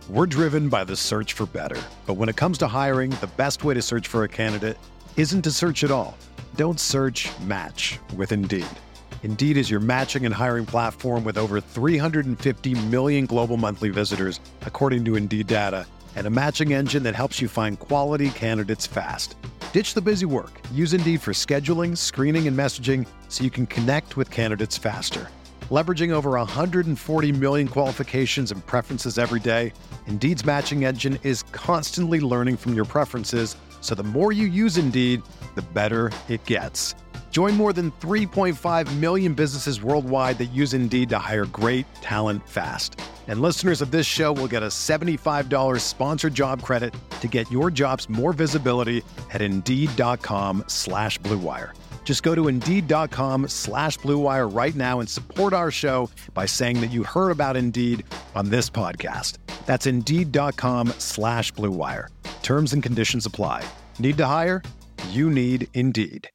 We're driven by the search for better. But when it comes to hiring, the best way to search for a candidate isn't to search at all. Don't search, match with Indeed. Indeed is your matching and hiring platform with over 350 million global monthly visitors, according to Indeed data, and a matching engine that helps you find quality candidates fast. Ditch the busy work. Use Indeed for scheduling, screening, and messaging so you can connect with candidates faster. Leveraging over 140 million qualifications and preferences every day, Indeed's matching engine is constantly learning from your preferences, so the more you use Indeed, the better it gets. Join more than 3.5 million businesses worldwide that use Indeed to hire great talent fast. And listeners of this show will get a $75 sponsored job credit to get your jobs more visibility at Indeed.com/Blue Wire. Just go to Indeed.com/Blue Wire right now and support our show by saying that you heard about Indeed on this podcast. That's Indeed.com/Blue Wire. Terms and conditions apply. Need to hire? You need Indeed.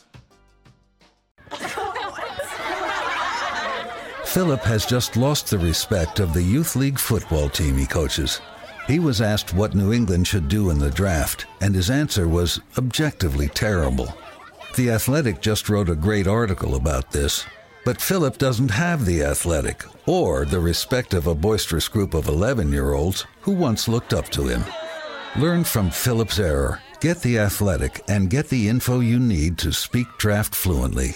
Philip has just lost the respect of the Youth League football team he coaches. He was asked what New England should do in the draft, and his answer was objectively terrible. The Athletic just wrote a great article about this, but Philip doesn't have The Athletic or the respect of a boisterous group of 11-year-olds who once looked up to him. Learn from Philip's error, get The Athletic, and get the info you need to speak draft fluently.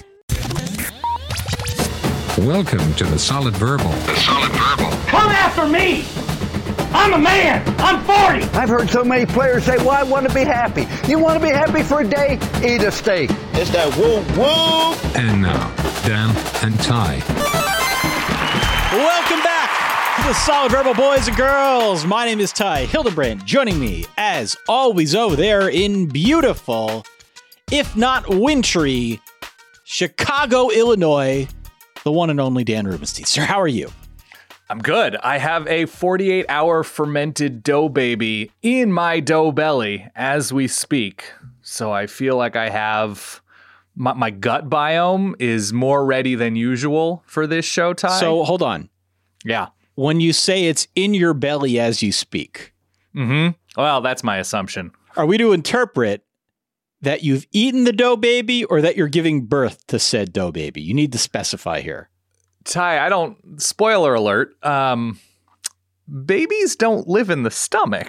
Welcome to The Solid Verbal. The Solid Verbal. Come after me! I'm a man! I'm 40! I've heard so many players say, well, I want to be happy. You want to be happy for a day? Eat a steak. It's that woo-woo! And now, Dan and Ty. Welcome back to The Solid Verbal, boys and girls. My name is Ty Hildebrand. Joining me, as always, over there in beautiful, if not wintry, Chicago, Illinois, the one and only Dan Rubenstein. Sir, how are you? I'm good. I have a 48-hour fermented dough baby in my dough belly as we speak. So I feel like I have my gut biome is more ready than usual for this show, Ty. So hold on. Yeah. When you say it's in your belly as you speak. Well, that's my assumption. Are we to interpret that you've eaten the dough baby or that you're giving birth to said dough baby? You need to specify here. Ty, spoiler alert, babies don't live in the stomach.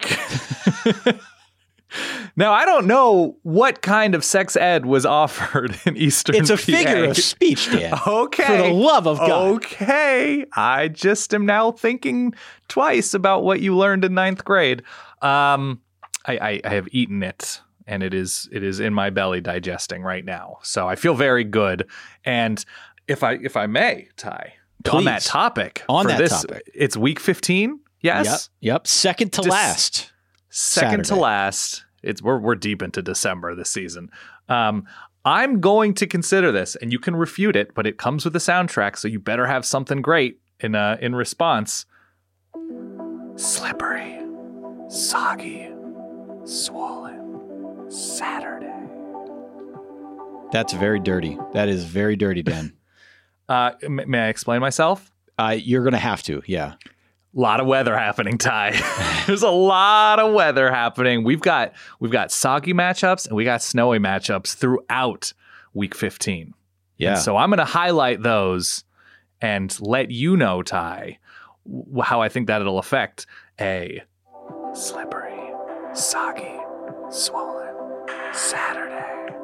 Now, I don't know what kind of sex ed was offered in Eastern It's a PA. figure of speech, Dan. Okay. For the love of God. Okay. I just am now thinking twice about what you learned in 9th grade. I have eaten it, and it is in my belly digesting right now. So I feel very good. And if I may, Ty, Please. on that topic. It's week 15, yes? Yep. Second to last. Second to Saturday. last. We're deep into December this season. I'm going to consider this, and you can refute it, but it comes with a soundtrack, so you better have something great in response. Slippery, soggy, swollen, Saturday. That's very dirty. That is very dirty, Dan. May I explain myself? You're going to have to, yeah. A lot of weather happening, Ty. There's a lot of weather happening. We've got soggy matchups and we got snowy matchups throughout week 15. Yeah. And so I'm going to highlight those and let you know, Ty, how I think that it'll affect a slippery, soggy, swollen Saturday.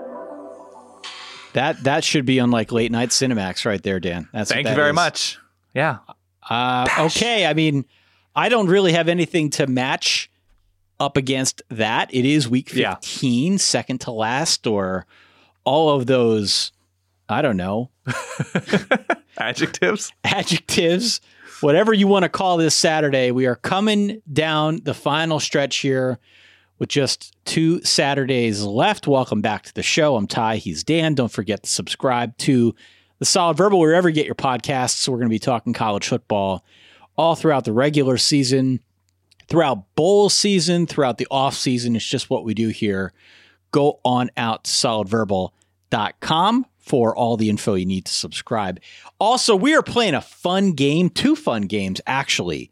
That should be on like late night Cinemax right there, Dan. Thank you very much. Yeah. Okay. I mean, I don't really have anything to match up against that. It is week 15, second to last, or all of those, I don't know. Adjectives, whatever you want to call this Saturday. We are coming down the final stretch here with just 2 Saturdays left. Welcome back to the show. I'm Ty. He's Dan. Don't forget to subscribe to The Solid Verbal wherever you get your podcasts. We're going to be talking college football all throughout the regular season, throughout bowl season, throughout the off season. It's just what we do here. Go on out to solidverbal.com for all the info you need to subscribe. Also, we are playing a fun game, 2 fun games actually,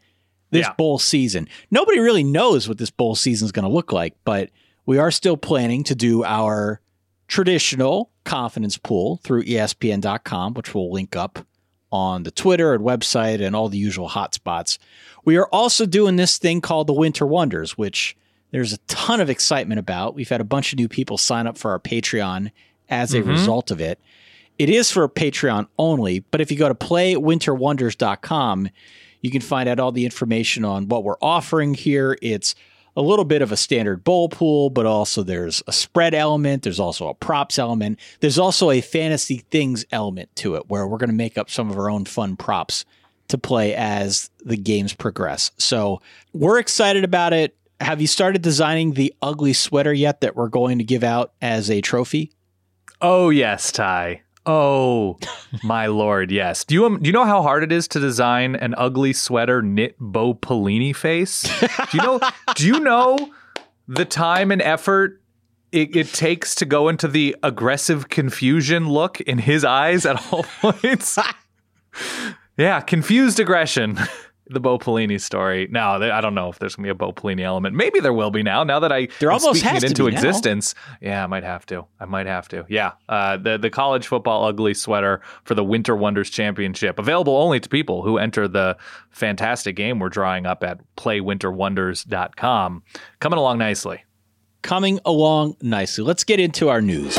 this bowl season. Nobody really knows what this bowl season is going to look like, but we are still planning to do our traditional confidence pool through ESPN.com, which we'll link up on the Twitter and website and all the usual hotspots. We are also doing this thing called the Winter Wonders, which there's a ton of excitement about. We've had a bunch of new people sign up for our Patreon as a result of it. It is for Patreon only, but if you go to playwinterwonders.com, you can find out all the information on what we're offering here. It's a little bit of a standard bowl pool, but also there's a spread element. There's also a props element. There's also a fantasy things element to it where we're going to make up some of our own fun props to play as the games progress. So we're excited about it. Have you started designing the ugly sweater yet that we're going to give out as a trophy? Oh, yes, Ty. Oh, my Lord, yes. Do you know how hard it is to design an ugly sweater knit Bo Pelini face? Do you know the time and effort it takes to go into the aggressive confusion look in his eyes at all points? Yeah, confused aggression. The Bo Pelini story. No, I don't know if there's going to be a Bo Pelini element. Maybe there will be now that I'm speaking it into existence. Yeah, I might have to. Yeah, the college football ugly sweater for the Winter Wonders Championship, available only to people who enter the fantastic game we're drawing up at playwinterwonders.com. Coming along nicely. Let's get into our news.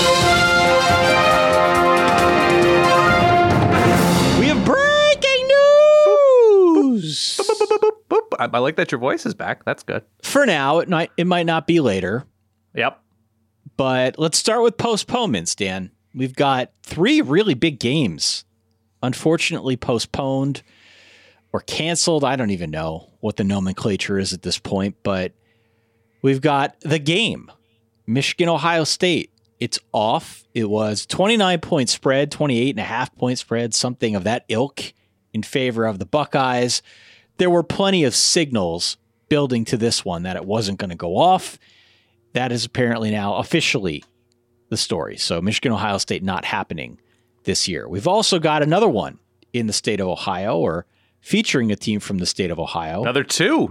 We have breaking news! I like that your voice is back. That's good. For now, it might not be later. Yep. But let's start with postponements, Dan. We've got 3 really big games, unfortunately postponed or canceled. I don't even know what the nomenclature is at this point, but we've got the game, Michigan-Ohio State. It's off. It was 29-point spread, 28.5-point spread, something of that ilk in favor of the Buckeyes. There were plenty of signals building to this one that it wasn't going to go off. That is apparently now officially the story. So Michigan-Ohio State not happening this year. We've also got another one in the state of Ohio, or featuring a team from the state of Ohio. Another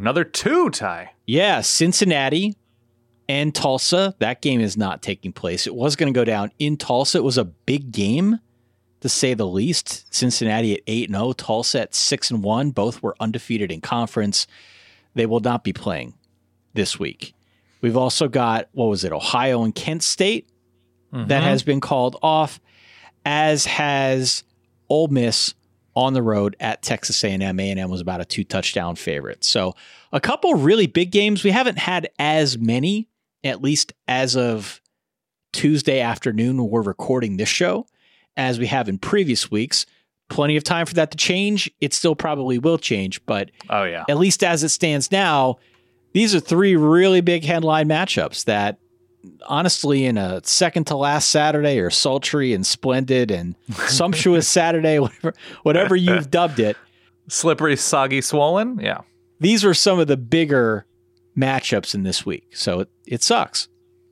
two, Ty. Yeah, Cincinnati and Tulsa. That game is not taking place. It was going to go down in Tulsa. It was a big game, to say the least. Cincinnati at 8-0, Tulsa at 6-1. Both were undefeated in conference. They will not be playing this week. We've also got, Ohio and Kent State that has been called off, as has Ole Miss on the road at Texas A&M. A&M was about a 2-touchdown favorite. So a couple really big games. We haven't had as many, at least as of Tuesday afternoon when we're recording this show, as we have in previous weeks. Plenty of time for that to change. It still probably will change, but at least as it stands now, these are 3 really big headline matchups that, honestly, in a second to last Saturday, or sultry and splendid and sumptuous Saturday, whatever you've dubbed it. Slippery, soggy, swollen. Yeah. These are some of the bigger matchups in this week. So it sucks.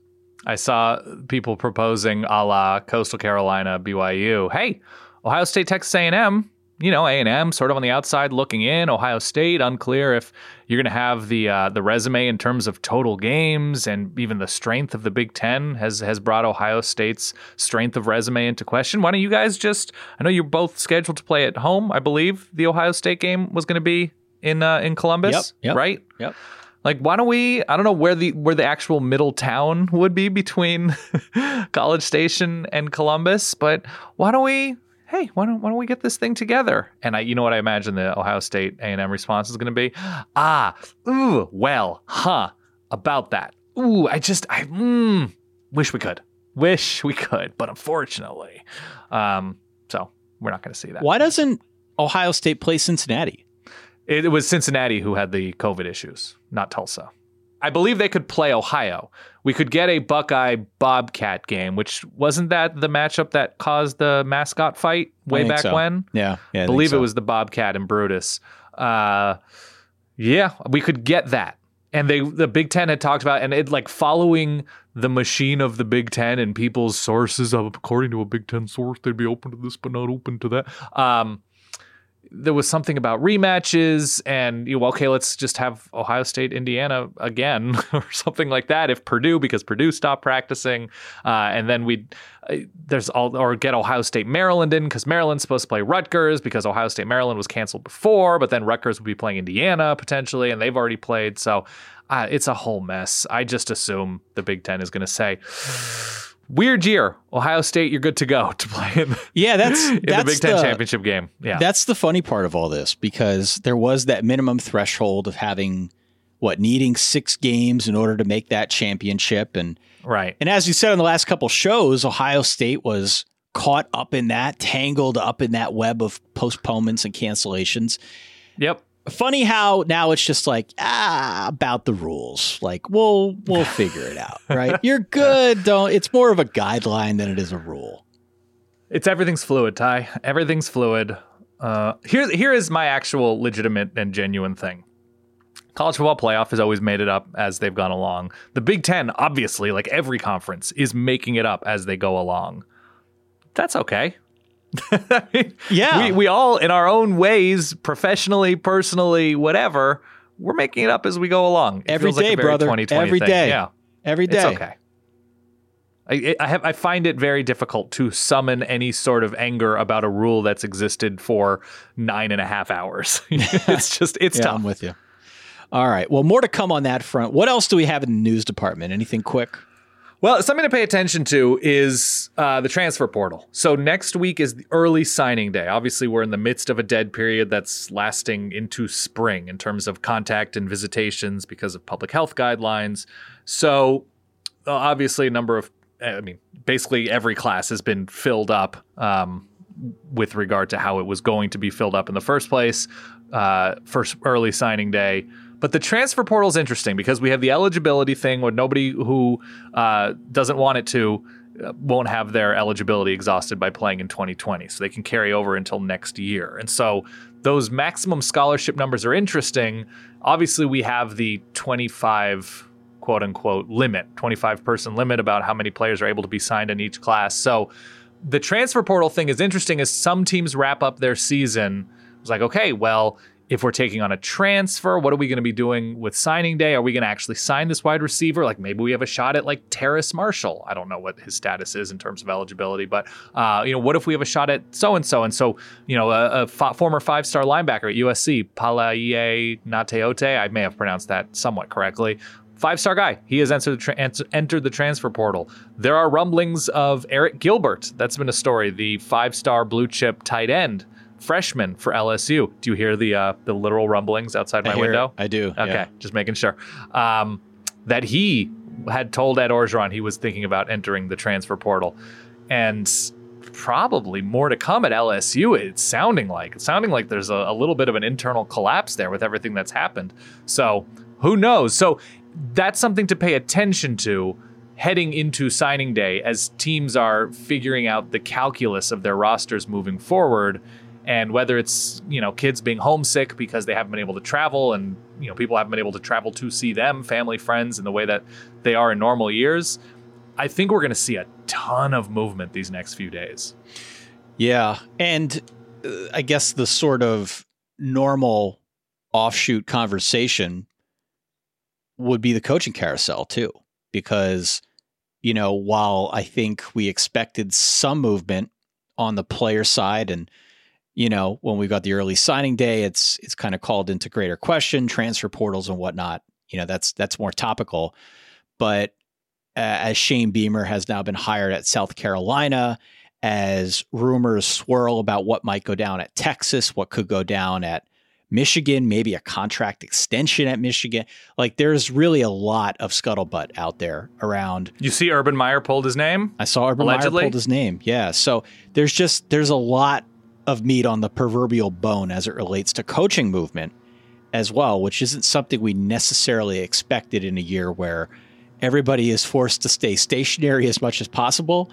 I saw people proposing a la Coastal Carolina, BYU. Hey, Ohio State, Texas A&M. A&M sort of on the outside looking in. Ohio State, unclear if you're going to have the resume in terms of total games, and even the strength of the Big Ten has brought Ohio State's strength of resume into question. Why don't you guys I know you're both scheduled to play at home. I believe the Ohio State game was going to be in Columbus, right? Yep. Like, why don't we? I don't know where the actual middle town would be between College Station and Columbus, but why don't we? Hey, why don't we get this thing together? And you know what I imagine the Ohio State A&M response is going to be? About that. Wish we could, but unfortunately, so we're not going to see that. Why doesn't Ohio State play Cincinnati? It was Cincinnati who had the COVID issues, not Tulsa. I believe they could play Ohio. We could get a Buckeye Bobcat game, which wasn't that the matchup that caused the mascot fight way back when? Yeah, I believe it was the Bobcat and Brutus. We could get that. And the Big Ten had talked about, and it like following the machine of the Big Ten and people's sources, according to a Big Ten source, they'd be open to this but not open to that. there was something about rematches and, okay, let's just have Ohio State, Indiana again or something like that. If because Purdue stopped practicing, and then or get Ohio State, Maryland in because Maryland's supposed to play Rutgers because Ohio State, Maryland was canceled before, but then Rutgers would be playing Indiana potentially, and they've already played. So it's a whole mess. I just assume the Big Ten is going to say, weird year, Ohio State, you're good to go to play in the Big Ten championship game. Yeah, that's the funny part of all this, because there was that minimum threshold of having needing 6 games in order to make that championship, and right. And as you said on the last couple shows, Ohio State was caught up in that, tangled up in that web of postponements and cancellations. Yep. Funny how now it's just like, about the rules. Like, we'll figure it out, right? You're good. It's more of a guideline than it is a rule. Everything's fluid, Ty. Everything's fluid. Here is my actual legitimate and genuine thing. College football playoff has always made it up as they've gone along. The Big Ten, obviously, like every conference, is making it up as they go along. That's okay. I mean, yeah, we all, in our own ways, professionally, personally, whatever, we're making it up as we go along. It every feels day, like a very brother. 2020 every thing. day. Yeah, every day. It's okay. I find it very difficult to summon any sort of anger about a rule that's existed for 9.5 hours. It's tough. I'm with you. All right. Well, more to come on that front. What else do we have in the news department? Anything quick? Well, something to pay attention to is the transfer portal. So next week is the early signing day. Obviously, we're in the midst of a dead period that's lasting into spring in terms of contact and visitations because of public health guidelines. So obviously basically every class has been filled up with regard to how it was going to be filled up in the first place for early signing day. But the transfer portal is interesting because we have the eligibility thing where nobody who doesn't want it to won't have their eligibility exhausted by playing in 2020. So they can carry over until next year. And so those maximum scholarship numbers are interesting. Obviously, we have the 25, quote unquote, limit, 25 person limit about how many players are able to be signed in each class. So the transfer portal thing is interesting as some teams wrap up their season. It's like, okay, well, if we're taking on a transfer, what are we going to be doing with signing day? Are we going to actually sign this wide receiver? Like maybe we have a shot at like Terrace Marshall. I don't know what his status is in terms of eligibility, but what if we have a shot at so-and-so? And so, a former 5-star linebacker at USC, Palaie Nateote, I may have pronounced that somewhat correctly. 5-star guy. He has entered the transfer portal. There are rumblings of Eric Gilbert. That's been a story. The 5-star blue chip tight end. Freshman for LSU. Do you hear the literal rumblings outside my window? I do. Okay, yeah. Just making sure. That he had told Ed Orgeron he was thinking about entering the transfer portal, and probably more to come at LSU. It's sounding like there's a little bit of an internal collapse there with everything that's happened. So who knows? So that's something to pay attention to heading into signing day as teams are figuring out the calculus of their rosters moving forward. And whether it's, kids being homesick because they haven't been able to travel and, people haven't been able to travel to see them, family, friends, in the way that they are in normal years, I think we're going to see a ton of movement these next few days. Yeah. And I guess the sort of normal offshoot conversation would be the coaching carousel too, because, while I think we expected some movement on the player side and, when we got the early signing day, it's kind of called into greater question, transfer portals and whatnot. That's more topical. But as Shane Beamer has now been hired at South Carolina, as rumors swirl about what might go down at Texas, what could go down at Michigan, maybe a contract extension at Michigan. Like there's really a lot of scuttlebutt out there around. You see Urban Meyer pulled his name? I saw Urban Meyer pulled his name. Yeah. So there's a lot of meat on the proverbial bone as it relates to coaching movement as well, which isn't something we necessarily expected in a year where everybody is forced to stay stationary as much as possible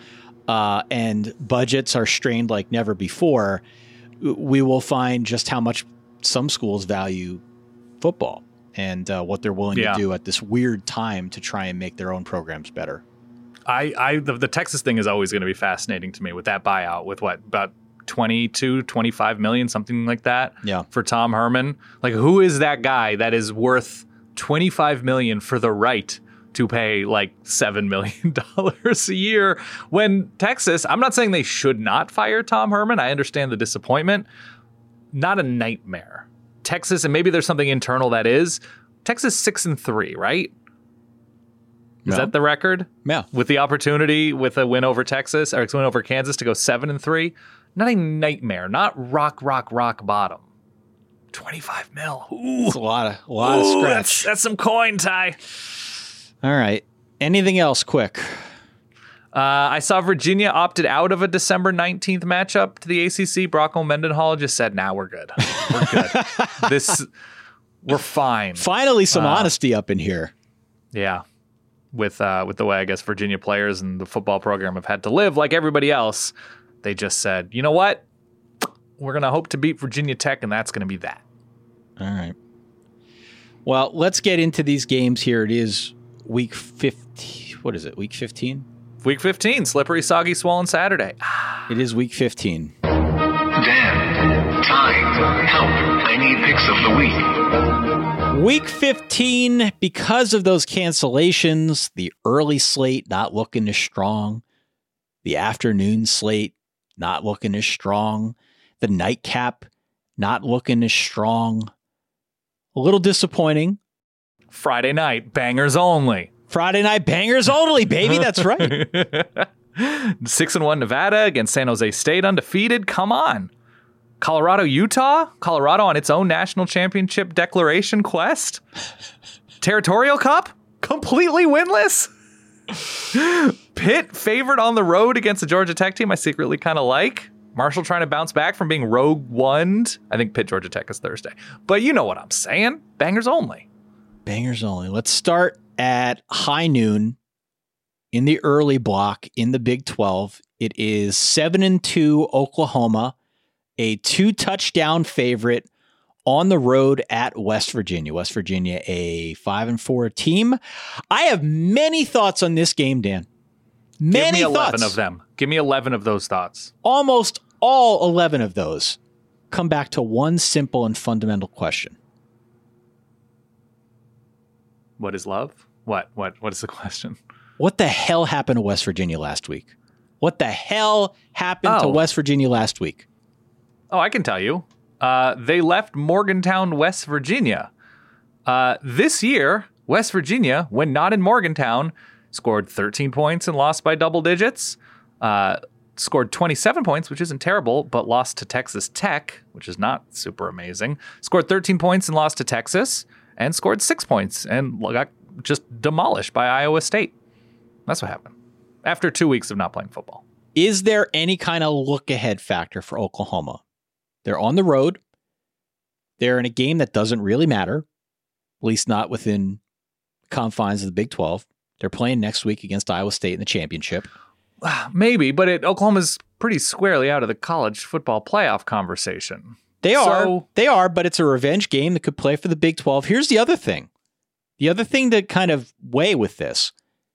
and budgets are strained like never before. We will find just how much some schools value football and what they're willing to do at this weird time to try and make their own programs better. The Texas thing is always going to be fascinating to me with that buyout with about 22, 25 million, something like that. Yeah. For Tom Herman. Like, who is that guy that is worth 25 million for the right to pay like $7 million a year when Texas, I'm not saying they should not fire Tom Herman. I understand the disappointment. Not a nightmare. Texas, and maybe there's something internal that is. Texas 6-3, right? Is that the record? Yeah. With the opportunity with a win over Texas or a win over Kansas to go 7-3. Not a nightmare. Not rock bottom. 25 mil. Ooh. It's a lot of scratch. That's some coin, Ty. All right. Anything else quick? I saw Virginia opted out of a December 19th matchup to the ACC. Bronco Mendenhall just said, "Nah, we're good. We're good. We're fine." Finally, some honesty up in here. Yeah. With the way I guess Virginia players and the football program have had to live like everybody else, they just said, "You know what? We're going to hope to beat Virginia Tech, and that's going to be that." All right. Well, let's get into these games here. It is week 15. What is it? Week 15? Week 15, slippery, soggy, swollen Saturday. It is week 15. Dan, Ty, help. Any picks of the week? Week 15, because of those cancellations, the early slate not looking as strong, the afternoon slate not looking as strong, the nightcap not looking as strong. A little disappointing. Friday night, bangers only. Friday night bangers only, baby. That's right. 6-1 Nevada against San Jose State, undefeated. Come on. Colorado, Utah? Colorado on its own national championship declaration quest? Territorial Cup? Completely winless? Pitt favored on the road against the Georgia Tech team I secretly kind of like. Marshall trying to bounce back from being rogue one'd. I think Pitt, Georgia Tech is Thursday. But you know what I'm saying. Bangers only. Bangers only. Let's start at high noon in the early block in the Big 12. It is 7-2 Oklahoma, a 2-touchdown favorite on the road at West Virginia. West Virginia, a 5-4 team. I have many thoughts on this game, Dan. Many Give me 11 thoughts. of them. Give me 11 of those thoughts. Almost all 11 of those come back to one simple and fundamental question. What is love? What is the question? What the hell happened to West Virginia last week? What the hell happened to West Virginia last week? Oh, I can tell you. They left Morgantown, West Virginia. This year, West Virginia, when not in Morgantown, scored 13 points and lost by double digits. Scored 27 points, which isn't terrible, but lost to Texas Tech, which is not super amazing. Scored 13 points and lost to Texas, and scored 6 points and got just demolished by Iowa State. That's what happened after 2 weeks of not playing football. Is there any kind of look-ahead factor for Oklahoma? They're on the road. They're in a game that doesn't really matter, at least not within confines of the Big 12. They're playing next week against Iowa State in the championship. Maybe, but Oklahoma's pretty squarely out of the college football playoff conversation. They are, but it's a revenge game that could play for the Big 12. Here's the other thing. The other thing to kind of weigh with this,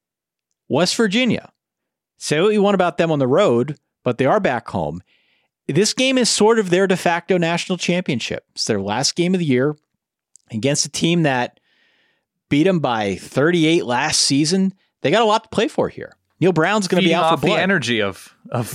West Virginia. Say what you want about them on the road, but they are back home. This game is sort of their de facto national championship. It's their last game of the year against a team that beat them by 38 last season. They got a lot to play for here. Neil Brown's going to be out for blood. The energy of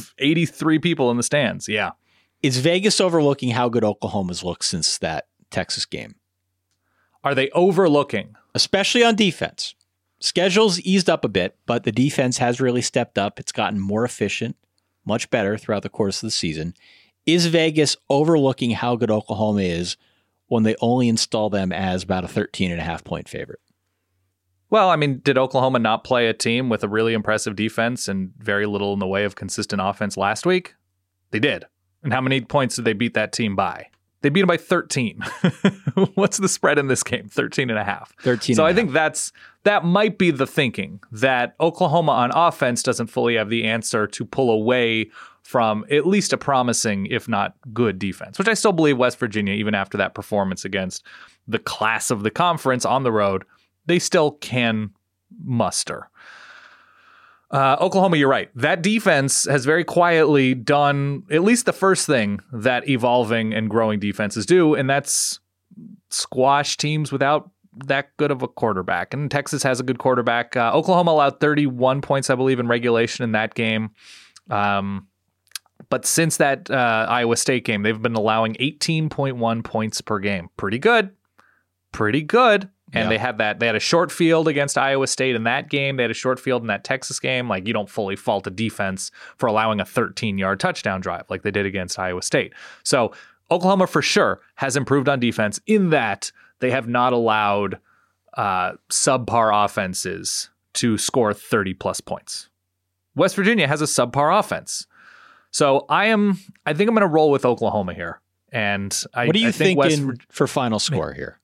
83 people in the stands. Yeah. Is Vegas overlooking how good Oklahoma's looked since that Texas game? Are they overlooking? Especially on defense. Schedule's eased up a bit, but the defense has really stepped up. It's gotten more efficient, much better throughout the course of the season. Is Vegas overlooking how good Oklahoma is when they only install them as about a 13.5-point favorite? Well, I mean, did Oklahoma not play a team with a really impressive defense and very little in the way of consistent offense last week? They did. And how many points did they beat that team by? They beat them by 13. What's the spread in this game? 13.5. 13. So I think that might be the thinking, that Oklahoma on offense doesn't fully have the answer to pull away from at least a promising, if not good, defense, which I still believe West Virginia, even after that performance against the class of the conference on the road, they still can muster. Oklahoma, you're right. That defense has very quietly done at least the first thing that evolving and growing defenses do, and that's squash teams without that good of a quarterback. And Texas has a good quarterback. Oklahoma allowed 31 points, I believe, in regulation in that game. But since that Iowa State game, they've been allowing 18.1 points per game. Pretty good. And they had a short field against Iowa State in that game. They had a short field in that Texas game. Like, you don't fully fault a defense for allowing a 13-yard touchdown drive like they did against Iowa State. So Oklahoma for sure has improved on defense in that they have not allowed subpar offenses to score 30-plus points. West Virginia has a subpar offense. So I think I'm going to roll with Oklahoma here. And what do you think for final score here?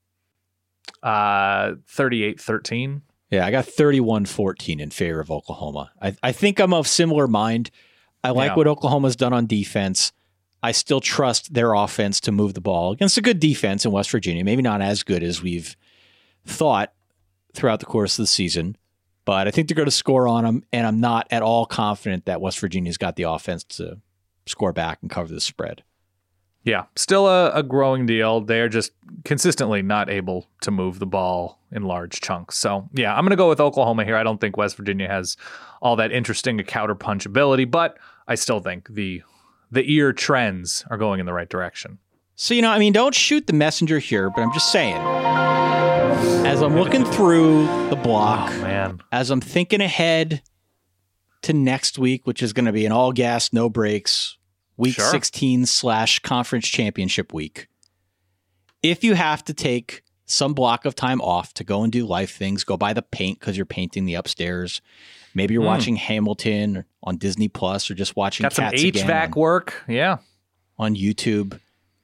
38-13. Yeah, I got 31-14 in favor of Oklahoma. I think I'm of similar mind. I like what Oklahoma's done on defense. I still trust their offense to move the ball against a good defense in West Virginia. Maybe not as good as we've thought throughout the course of the season, but I think they're going to score on them, and I'm not at all confident that West Virginia's got the offense to score back and cover the spread. Yeah, still a growing deal. They're just consistently not able to move the ball in large chunks. So, yeah, I'm going to go with Oklahoma here. I don't think West Virginia has all that interesting a counterpunch ability, but I still think the ear trends are going in the right direction. So, don't shoot the messenger here, but I'm just saying, as I'm looking through the block, as I'm thinking ahead to next week, which is going to be an all gas, no breaks, week 16/conference championship week. If you have to take some block of time off to go and do life things, go buy the paint because you're painting the upstairs. Maybe you're watching Hamilton on Disney Plus or just watching Got Cats some HVAC work. Yeah. On YouTube.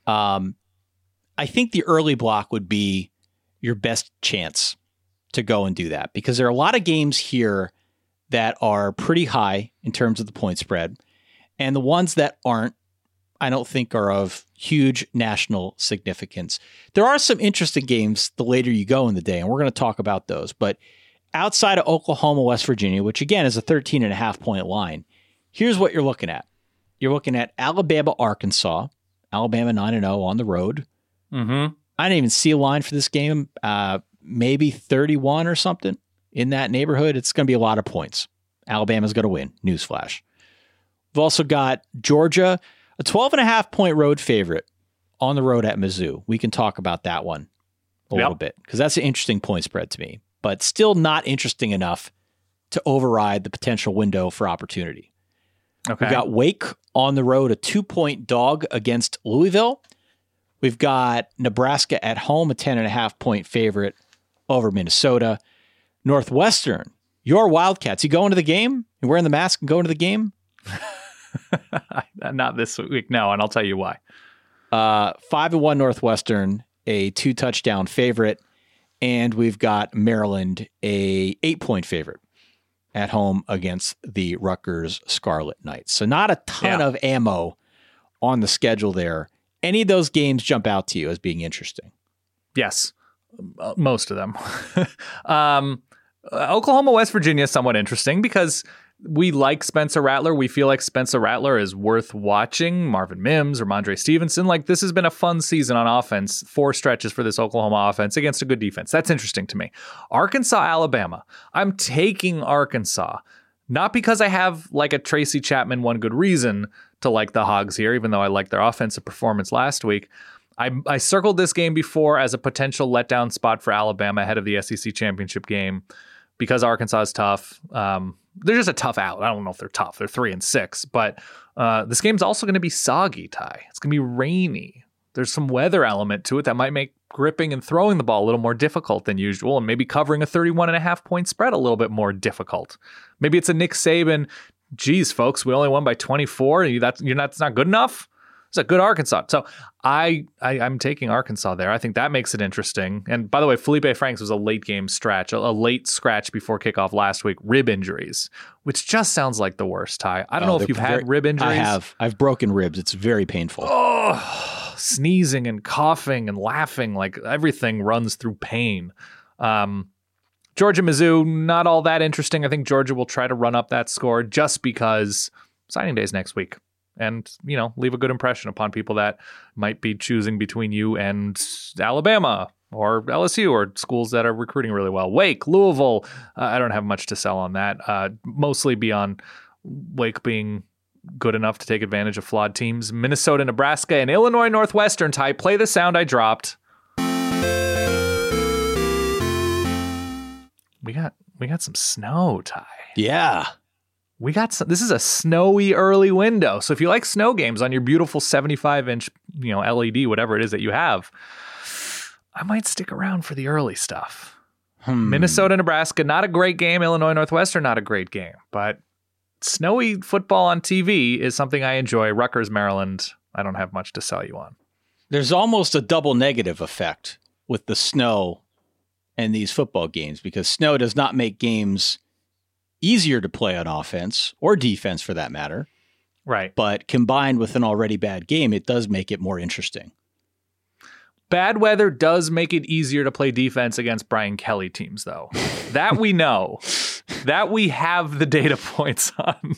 I think the early block would be your best chance to go and do that because there are a lot of games here that are pretty high in terms of the point spread. And the ones that aren't, I don't think are of huge national significance. There are some interesting games the later you go in the day, and we're going to talk about those. But outside of Oklahoma, West Virginia, which again is a 13.5-point line, here's what you're looking at. You're looking at Alabama, Arkansas. Alabama 9-0 on the road. Mm-hmm. I didn't even see a line for this game. Maybe 31 or something in that neighborhood. It's going to be a lot of points. Alabama's going to win. Newsflash. We've also got Georgia, a 12.5-point road favorite on the road at Mizzou. We can talk about that one a little bit because that's an interesting point spread to me, but still not interesting enough to override the potential window for opportunity. Okay. We've got Wake on the road, a 2-point dog against Louisville. We've got Nebraska at home, a 10.5-point favorite over Minnesota. Northwestern, your Wildcats. You going to the game? You wearing the mask and going to the game? Not this week, no, and I'll tell you why. 5-1 Northwestern, a 2-touchdown favorite, and we've got Maryland, a 8-point favorite at home against the Rutgers Scarlet Knights. So not a ton of ammo on the schedule there. Any of those games jump out to you as being interesting? Yes, most of them. Oklahoma, West Virginia is somewhat interesting because we like Spencer Rattler. We feel like Spencer Rattler is worth watching. Marvin Mims or Mondre Stevenson. Like, this has been a fun season on offense. 4 stretches for this Oklahoma offense against a good defense. That's interesting to me. Arkansas, Alabama. I'm taking Arkansas. Not because I have like a Tracy Chapman one good reason to like the Hogs here, even though I liked their offensive performance last week. I circled this game before as a potential letdown spot for Alabama ahead of the SEC championship game because Arkansas is tough. They're just a tough out. I don't know if they're tough. They're 3-6, but this game's also going to be soggy, Ty. It's going to be rainy. There's some weather element to it that might make gripping and throwing the ball a little more difficult than usual, and maybe covering a 31.5-point spread a little bit more difficult. Maybe it's a Nick Saban, geez, folks, we only won by 24, and that's not good enough. It's a good Arkansas. So I'm taking Arkansas there. I think that makes it interesting. And by the way, Felipe Franks was a late game stretch, a late scratch before kickoff last week, rib injuries, which just sounds like the worst, Ty. I don't know if you've had rib injuries. I have. I've broken ribs. It's very painful. Oh, sneezing and coughing and laughing, like everything runs through pain. Georgia-Mizzou, not all that interesting. I think Georgia will try to run up that score just because signing day is next week. And, leave a good impression upon people that might be choosing between you and Alabama or LSU or schools that are recruiting really well. Wake, Louisville, I don't have much to sell on that. Mostly beyond Wake being good enough to take advantage of flawed teams. Minnesota, Nebraska, and Illinois Northwestern. Ty, play the sound I dropped. We got some snow, Ty. Yeah. We got some. This is a snowy early window. So if you like snow games on your beautiful 75-inch, LED, whatever it is that you have, I might stick around for the early stuff. Minnesota, Nebraska, not a great game. Illinois Northwestern, not a great game. But snowy football on TV is something I enjoy. Rutgers, Maryland, I don't have much to sell you on. There's almost a double negative effect with the snow and these football games because snow does not make games easier to play on offense or defense for that matter. Right. But combined with an already bad game, it does make it more interesting. Bad weather does make it easier to play defense against Brian Kelly teams, though. That we know. That we have the data points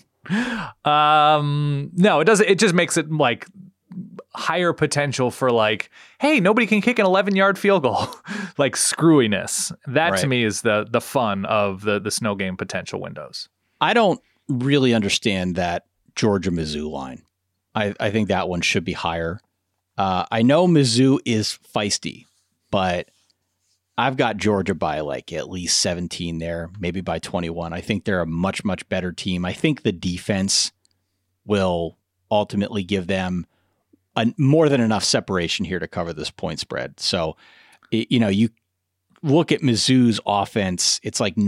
on. No, it doesn't. It just makes it like higher potential for like, hey, nobody can kick an 11-yard field goal, like screwiness. That to me is the fun of the snow game potential windows. I don't really understand that Georgia-Mizzou line. I think that one should be higher. I know Mizzou is feisty, but I've got Georgia by like at least 17 there, maybe by 21. I think they're a much, much better team. I think the defense will ultimately give them more than enough separation here to cover this point spread. So, you look at Mizzou's offense, it's like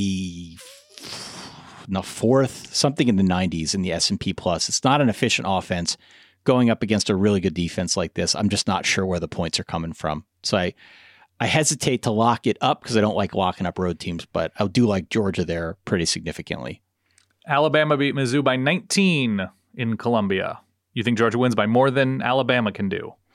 94th, something in the 90s in the S&P Plus. It's not an efficient offense going up against a really good defense like this. I'm just not sure where the points are coming from. So I hesitate to lock it up because I don't like locking up road teams, but I do like Georgia there pretty significantly. Alabama beat Mizzou by 19 in Columbia. You think Georgia wins by more than Alabama can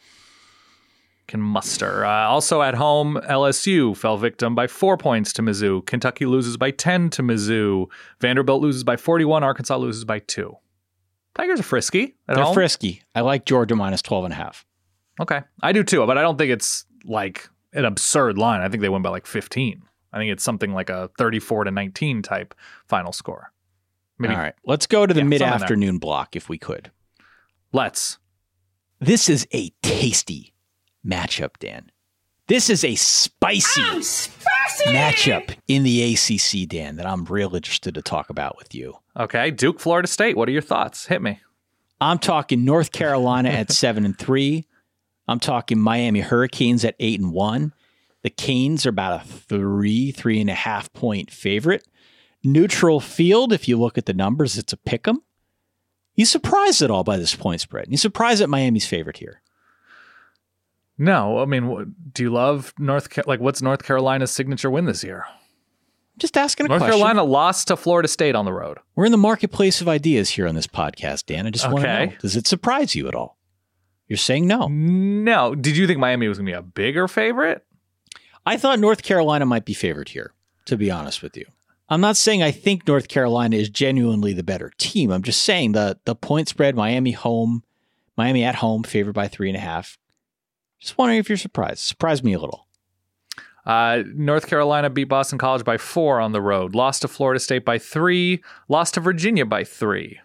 muster. Also at home, LSU fell victim by 4 points to Mizzou. Kentucky loses by 10 to Mizzou. Vanderbilt loses by 41. Arkansas loses by 2. Tigers are frisky at home. They're frisky. I like Georgia minus 12.5. Okay. I do too, but I don't think it's like an absurd line. I think they win by like 15. I think it's something like a 34-19 type final score. Maybe. All right. Let's go to the mid-afternoon block if we could. Let's. This is a tasty matchup, Dan. This is a spicy matchup in the ACC, Dan, that I'm real interested to talk about with you. Okay. Duke, Florida State. What are your thoughts? Hit me. I'm talking North Carolina at 7-3. I'm talking Miami Hurricanes at 8-1. The Canes are about a 3.5 point favorite. Neutral field, if you look at the numbers, it's a pick'em. You surprised at all by this point spread? You surprised at Miami's favorite here? No. I mean, do you love what's North Carolina's signature win this year? Just asking a question. question. North Carolina lost to Florida State on the road. We're in the marketplace of ideas here on this podcast, Dan. I just want to know, does it surprise you at all? You're saying no. No. Did you think Miami was going to be a bigger favorite? I thought North Carolina might be favored here, to be honest with you. I'm not saying I think North Carolina is genuinely the better team. I'm just saying the point spread, Miami at home, favored by 3.5. Just wondering if you're surprised. Surprised me a little. North Carolina beat Boston College by 4 on the road. Lost to Florida State by 3. Lost to Virginia by 3.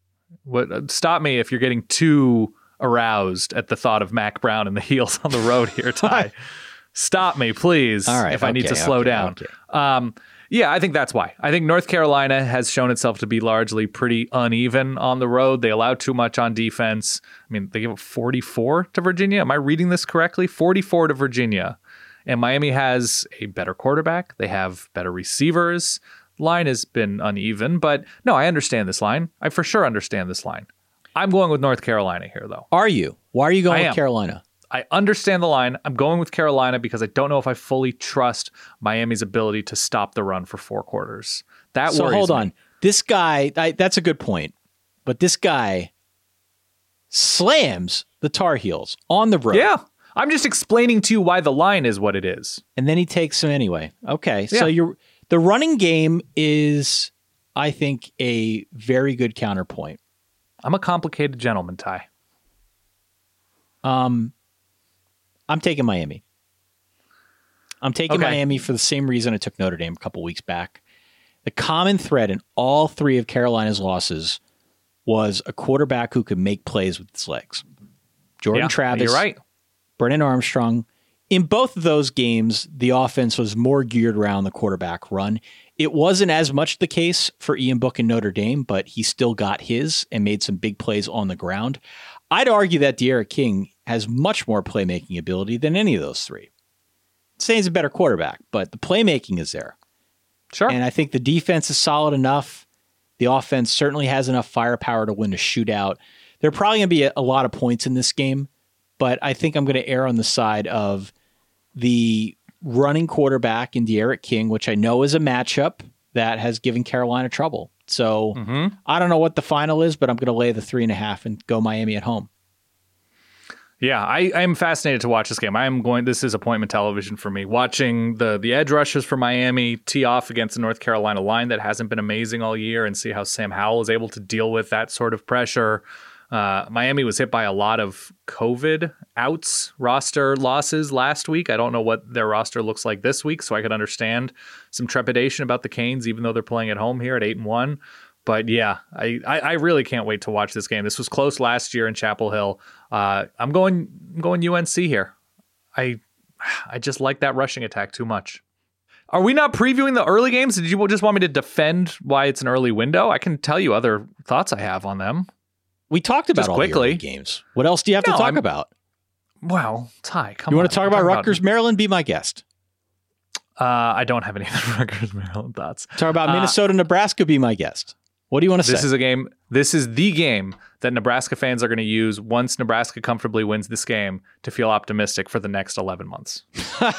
Stop me if you're getting too aroused at the thought of Mac Brown and the heels on the road here, Ty. Stop me, please, all right, if I need to slow down. Okay. Yeah, I think that's why. I think North Carolina has shown itself to be largely pretty uneven on the road. They allow too much on defense. I mean, they give up 44 to Virginia. Am I reading this correctly? 44 to Virginia. And Miami has a better quarterback. They have better receivers. Line has been uneven, but no, I understand this line. I for sure understand this line. I'm going with North Carolina here, though. Are you? Why are you going with Carolina? I understand the line. I'm going with Carolina because I don't know if I fully trust Miami's ability to stop the run for 4 quarters. That worries me. So hold on. This guy, that's a good point, but this guy slams the Tar Heels on the road. Yeah. I'm just explaining to you why the line is what it is. And then he takes him anyway. Okay. So the running game is, I think, a very good counterpoint. I'm a complicated gentleman, Ty. I'm taking Miami. I'm taking Miami for the same reason I took Notre Dame a couple weeks back. The common thread in all three of Carolina's losses was a quarterback who could make plays with his legs. Jordan Travis, you're right. Brennan Armstrong. In both of those games, the offense was more geared around the quarterback run. It wasn't as much the case for Ian Book and Notre Dame, but he still got his and made some big plays on the ground. I'd argue that D'Eriq King has much more playmaking ability than any of those three. I'm saying he's a better quarterback, but the playmaking is there. Sure. And I think the defense is solid enough. The offense certainly has enough firepower to win a shootout. There are probably going to be a lot of points in this game, but I think I'm going to err on the side of the running quarterback in D'Eriq King, which I know is a matchup that has given Carolina trouble. So I don't know what the final is, but I'm going to lay the 3.5 and go Miami at home. Yeah, I'm fascinated to watch this game. This is appointment television for me. Watching the edge rushers for Miami tee off against the North Carolina line that hasn't been amazing all year and see how Sam Howell is able to deal with that sort of pressure. Miami was hit by a lot of COVID outs, roster losses last week. I don't know what their roster looks like this week, so I could understand some trepidation about the Canes, even though they're playing at home here at 8-1. But yeah, I really can't wait to watch this game. This was close last year in Chapel Hill. I'm going UNC here. I just like that rushing attack too much. Are we not previewing the early games? Did you just want me to defend why it's an early window? I can tell you other thoughts I have on them. We talked about just all quickly. the early games. What else do you have to talk about? Well, Ty, come on. You want to talk about Rutgers, Maryland? Be my guest. I don't have any Rutgers, Maryland thoughts. Talk about Minnesota, Nebraska. Be my guest. What do you want to say? This is the game that Nebraska fans are going to use once Nebraska comfortably wins this game to feel optimistic for the next 11 months. Or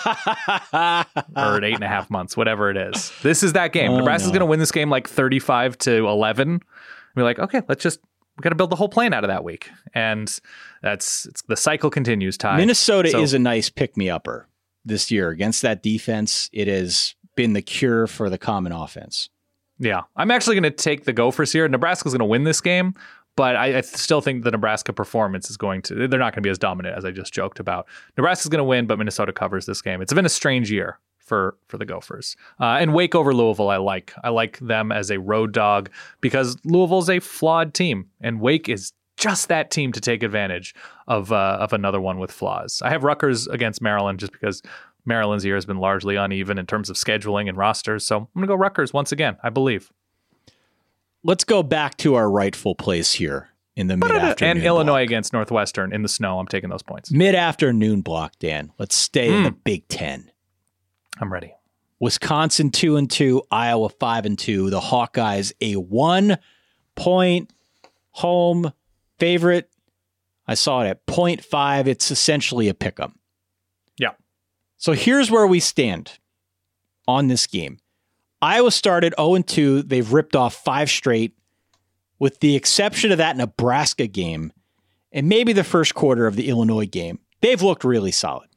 8.5 months, whatever it is. This is that game. Nebraska's going to win this game like 35-11. We're like, okay, we got to build the whole plan out of that week. And the cycle continues, Ty. Minnesota is a nice pick-me-upper this year. Against that defense, it has been the cure for the common offense. Yeah, I'm actually going to take the Gophers here. Nebraska's going to win this game, but I still think the Nebraska performance is they're not going to be as dominant as I just joked about. Nebraska's going to win, but Minnesota covers this game. It's been a strange year for the Gophers. And Wake over Louisville, I like them as a road dog because Louisville's a flawed team, and Wake is just that team to take advantage of another one with flaws. I have Rutgers against Maryland just because Maryland's year has been largely uneven in terms of scheduling and rosters. So I'm going to go Rutgers once again, I believe. Let's go back to our rightful place here in the mid-afternoon And Illinois block. against Northwestern in the snow. I'm taking those points. Mid-afternoon block, Dan. Let's stay in the Big Ten. I'm ready. Wisconsin 2-2, Iowa 5-2. The Hawkeyes a 1-point home favorite. I saw it at 0.5. It's essentially a pick'em. Yeah. So here's where we stand on this game. Iowa started 0-2. They've ripped off 5 straight, with the exception of that Nebraska game and maybe the first quarter of the Illinois game. They've looked really solid.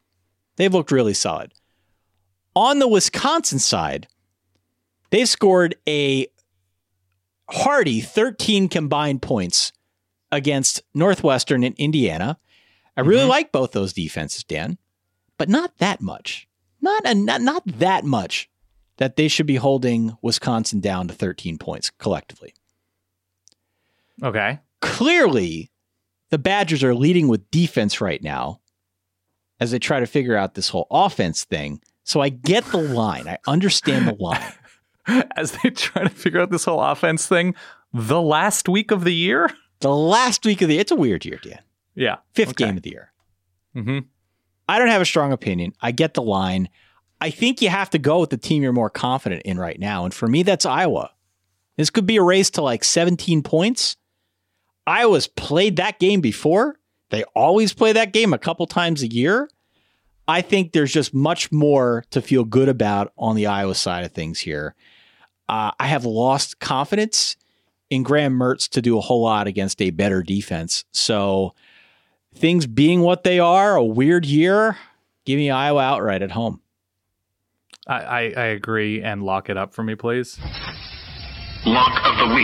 On the Wisconsin side, they've scored a hearty 13 combined points against Northwestern and Indiana. I really like both those defenses, Dan. But not that much. Not that much that they should be holding Wisconsin down to 13 points collectively. Okay. Clearly, the Badgers are leading with defense right now as they try to figure out this whole offense thing. So I get the line. I understand the line. As they try to figure out this whole offense thing, the last week of the year? The last week of the year. It's a weird year, Dan. Yeah. Fifth game of the year. Mm-hmm. I don't have a strong opinion. I get the line. I think you have to go with the team you're more confident in right now. And for me, that's Iowa. This could be a race to like 17 points. Iowa's played that game before. They always play that game a couple times a year. I think there's just much more to feel good about on the Iowa side of things here. I have lost confidence in Graham Mertz to do a whole lot against a better defense. So things being what they are, a weird year, give me Iowa outright at home. I agree, and lock it up for me, please. Lock of the week.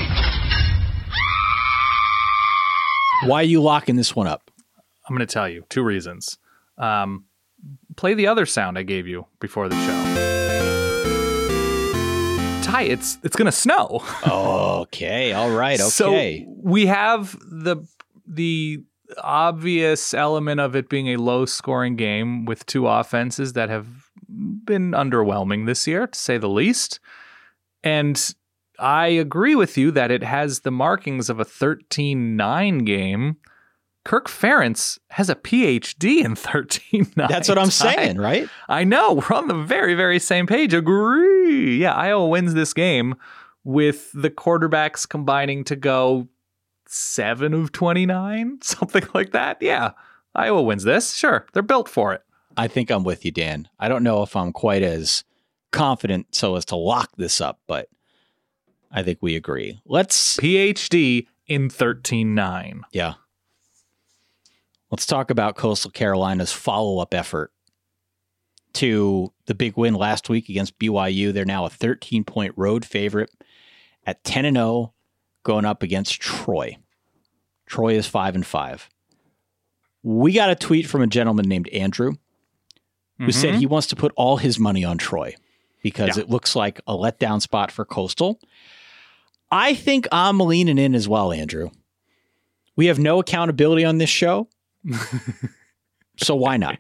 Why are you locking this one up? I'm going to tell you 2 reasons. Play the other sound I gave you before the show. Ty, it's going to snow. Okay. All right. Okay. So we have the obvious element of it being a low-scoring game with 2 offenses that have been underwhelming this year, to say the least. And I agree with you that it has the markings of a 13-9 game. Kirk Ferentz has a PhD in 13-9. That's what I'm saying, right? I know. We're on the very, very same page. Agree. Yeah, Iowa wins this game with the quarterbacks combining to go 7 of 29, something like that. Yeah, Iowa wins this. Sure, they're built for it. I think I'm with you, Dan. I don't know if I'm quite as confident so as to lock this up, but I think we agree. Let's PhD in 13-9. Yeah. Let's talk about Coastal Carolina's follow-up effort to the big win last week against BYU. They're now a 13-point road favorite at 10-0 going up against Troy. Troy is 5-5. We got a tweet from a gentleman named Andrew who said he wants to put all his money on Troy because it looks like a letdown spot for Coastal. I think I'm leaning in as well, Andrew. We have no accountability on this show. So why not?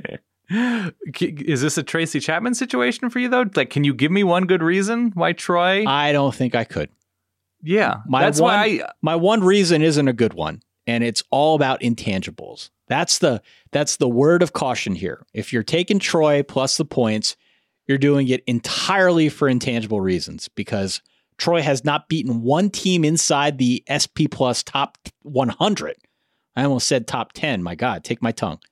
Is this a Tracy Chapman situation for you, though? Like, can you give me one good reason why Troy? I don't think I could. Yeah, my one reason isn't a good one, and it's all about intangibles. That's the word of caution here. If you're taking Troy plus the points, you're doing it entirely for intangible reasons because Troy has not beaten one team inside the SP Plus top 100. I almost said top 10. My God, take my tongue.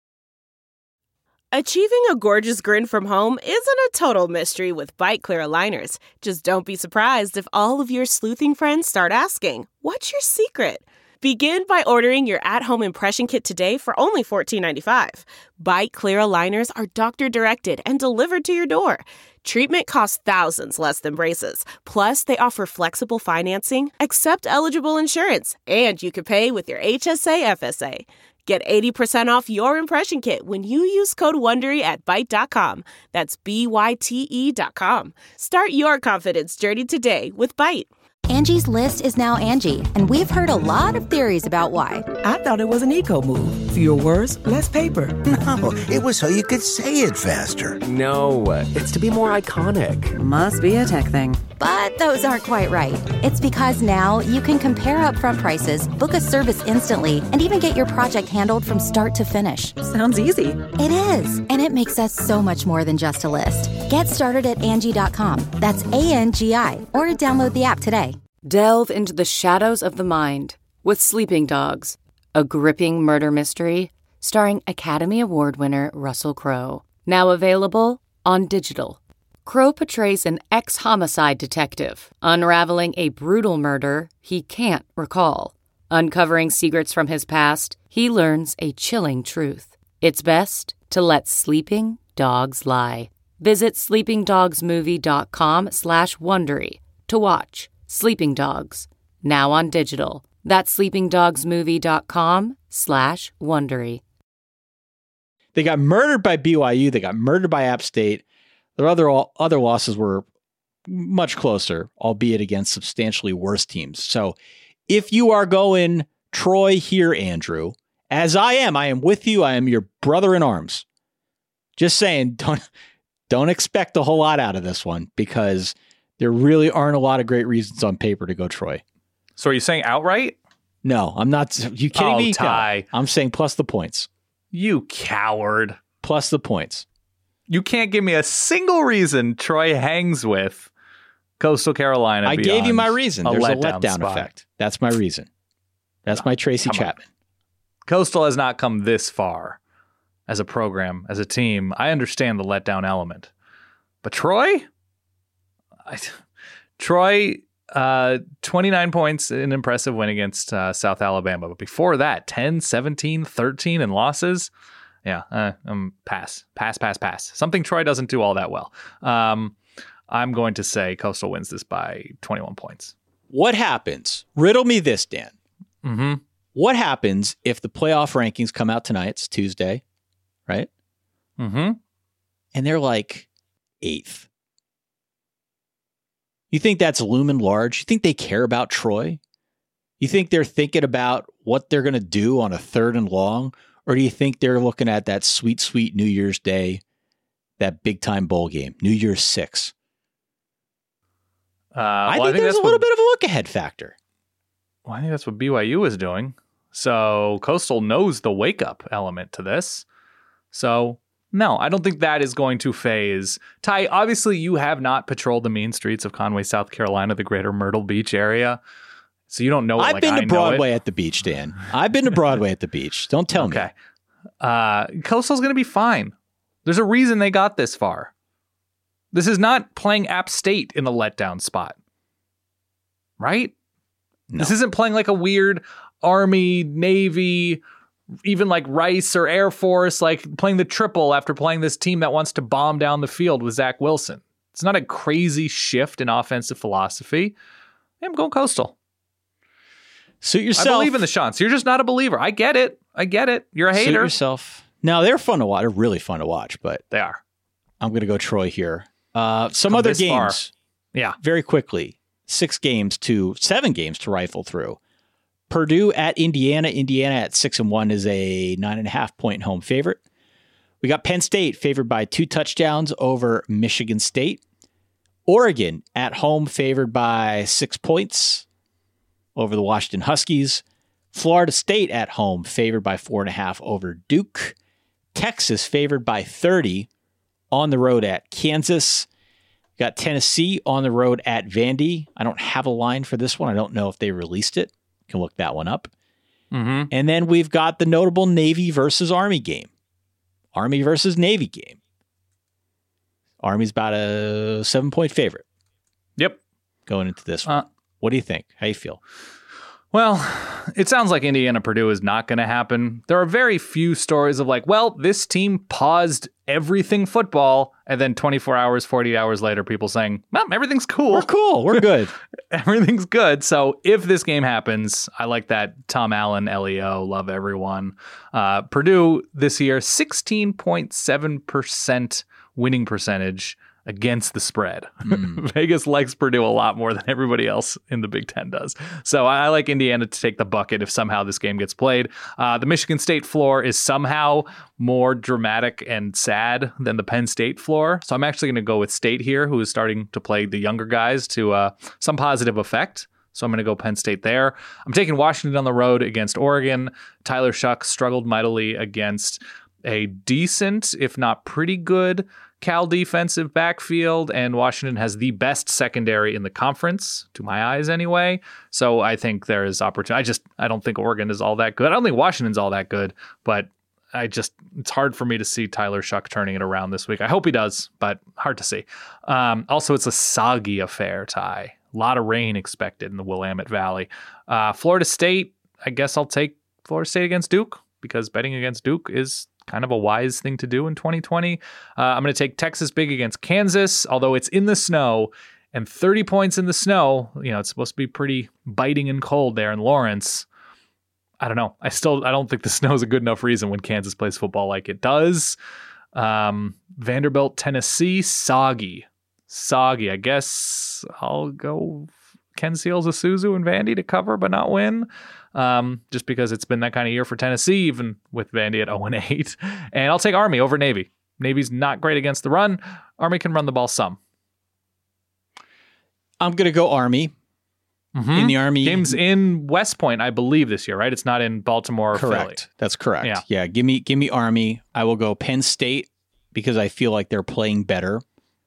Achieving a gorgeous grin from home isn't a total mystery with Byte Clear aligners. Just don't be surprised if all of your sleuthing friends start asking, "What's your secret?" Begin by ordering your at-home impression kit today for only $14.95. Byte Clear aligners are doctor-directed and delivered to your door. Treatment costs thousands less than braces. Plus, they offer flexible financing, accept eligible insurance, and you can pay with your HSA FSA. Get 80% off your impression kit when you use code WONDERY at Byte.com. That's BYTE.com. Start your confidence journey today with Byte. Angie's List is now Angie, and we've heard a lot of theories about why. I thought it was an eco move. Fewer words, less paper. No, it was so you could say it faster. No, it's to be more iconic. Must be a tech thing. But those aren't quite right. It's because now you can compare upfront prices, book a service instantly, and even get your project handled from start to finish. Sounds easy. It is, and it makes us so much more than just a list. Get started at Angie.com. That's ANGI, or download the app today. Delve into the shadows of the mind with Sleeping Dogs, a gripping murder mystery starring Academy Award winner Russell Crowe. Now available on digital. Crowe portrays an ex-homicide detective unraveling a brutal murder he can't recall. Uncovering secrets from his past, he learns a chilling truth. It's best to let sleeping dogs lie. Visit sleepingdogsmovie.com/Wondery to watch Sleeping Dogs, now on digital. That's sleepingdogsmovie.com/Wondery. They got murdered by BYU. They got murdered by App State. Their other losses were much closer, albeit against substantially worse teams. So if you are going Troy here, Andrew, as I am with you. I am your brother in arms. Just saying, don't expect a whole lot out of this one because there really aren't a lot of great reasons on paper to go Troy. So are you saying outright? No, I'm not. You kidding me? Ty. No, I'm saying plus the points. You coward. Plus the points. You can't give me a single reason Troy hangs with Coastal Carolina. I gave you my reason. There's a letdown effect. That's my reason. That's my Tracy Chapman. Coastal has not come this far as a program, as a team. I understand the letdown element. But Troy? Troy 29 points, an impressive win against South Alabama. But before that, 10, 17, 13 in losses. Yeah, pass. Something Troy doesn't do all that well. I'm going to say Coastal wins this by 21 points. What happens? Riddle me this, Dan. Mm-hmm. What happens if the playoff rankings come out tonight? It's Tuesday, right? Mm-hmm. And they're like 8th. You think that's looming large? You think they care about Troy? You think they're thinking about what they're going to do on a 3rd and long? Or do you think they're looking at that sweet, sweet New Year's Day, that big-time bowl game, New Year's 6? I think there's a little bit of a look-ahead factor. Well, I think that's what BYU is doing. So Coastal knows the wake-up element to this. So, no, I don't think that is going to phase. Ty, obviously you have not patrolled the mean streets of Conway, South Carolina, the greater Myrtle Beach area. So you don't know. I've been to Broadway at the beach, Dan. I've been to Broadway at the beach. Don't tell me. Coastal's going to be fine. There's a reason they got this far. This is not playing App State in a letdown spot. Right? No. This isn't playing like a weird Army, Navy, even like Rice or Air Force, like playing the triple after playing this team that wants to bomb down the field with Zach Wilson. It's not a crazy shift in offensive philosophy. I'm going Coastal. Suit yourself. I believe in the Shants. You're just not a believer. I get it. You're a hater. Suit yourself. No, they're fun to watch. They're really fun to watch, but they are. I'm going to go Troy here. Some other games. Yeah. Very quickly. 7 games to rifle through. Purdue at Indiana. Indiana at 6-1 is a 9.5 point home favorite. We got Penn State favored by 2 touchdowns over Michigan State. Oregon at home favored by 6 points over the Washington Huskies. Florida State at home favored by 4.5 over Duke. Texas favored by 30 on the road at Kansas. We got Tennessee on the road at Vandy. I don't have a line for this one. I don't know if they released it. You can look that one up. Mm-hmm. And then we've got the notable Navy versus Army game. Army versus Navy game. Army's about a 7-point favorite. Yep. Going into this one. What do you think? How you feel? Well, it sounds like Indiana-Purdue is not going to happen. There are very few stories of like, well, this team paused everything football, and then 24 hours, 48 hours later, people saying, well, everything's cool. We're cool. We're good. Everything's good. So if this game happens, I like that Tom Allen, LEO, love everyone. Purdue this year, 16.7% winning percentage against the spread. Vegas likes Purdue a lot more than everybody else in the Big Ten does. So I like Indiana to take the bucket if somehow this game gets played. The Michigan State floor is somehow more dramatic and sad than the Penn State floor. So I'm actually going to go with State here, who is starting to play the younger guys to some positive effect. So I'm going to go Penn State there. I'm taking Washington on the road against Oregon. Tyler Shuck struggled mightily against a decent, if not pretty good, Cal defensive backfield, and Washington has the best secondary in the conference, to my eyes anyway. So I think there is opportunity. I don't think Oregon is all that good. I don't think Washington's all that good, but it's hard for me to see Tyler Shuck turning it around this week. I hope he does, but hard to see. Also, it's a soggy affair, Ty. A lot of rain expected in the Willamette Valley. Florida State, I guess I'll take Florida State against Duke, because betting against Duke is kind of a wise thing to do in 2020. I'm going to take Texas big against Kansas, although it's in the snow, and 30 points in the snow. It's supposed to be pretty biting and cold there in Lawrence. I don't know. I don't think the snow is a good enough reason when Kansas plays football like it does. Vanderbilt, Tennessee, soggy. I guess I'll go Ken Seals, Isuzu, and Vandy to cover but not win. Just because it's been that kind of year for Tennessee, even with Vandy at 0-8. And I'll take Army over Navy. Navy's not great against the run. Army can run the ball some. I'm going to go Army. Mm-hmm. In the Army. Game's in West Point, I believe, this year, right? It's not in Baltimore or correct. Philly. That's correct. Yeah. Give me Army. I will go Penn State because I feel like they're playing better.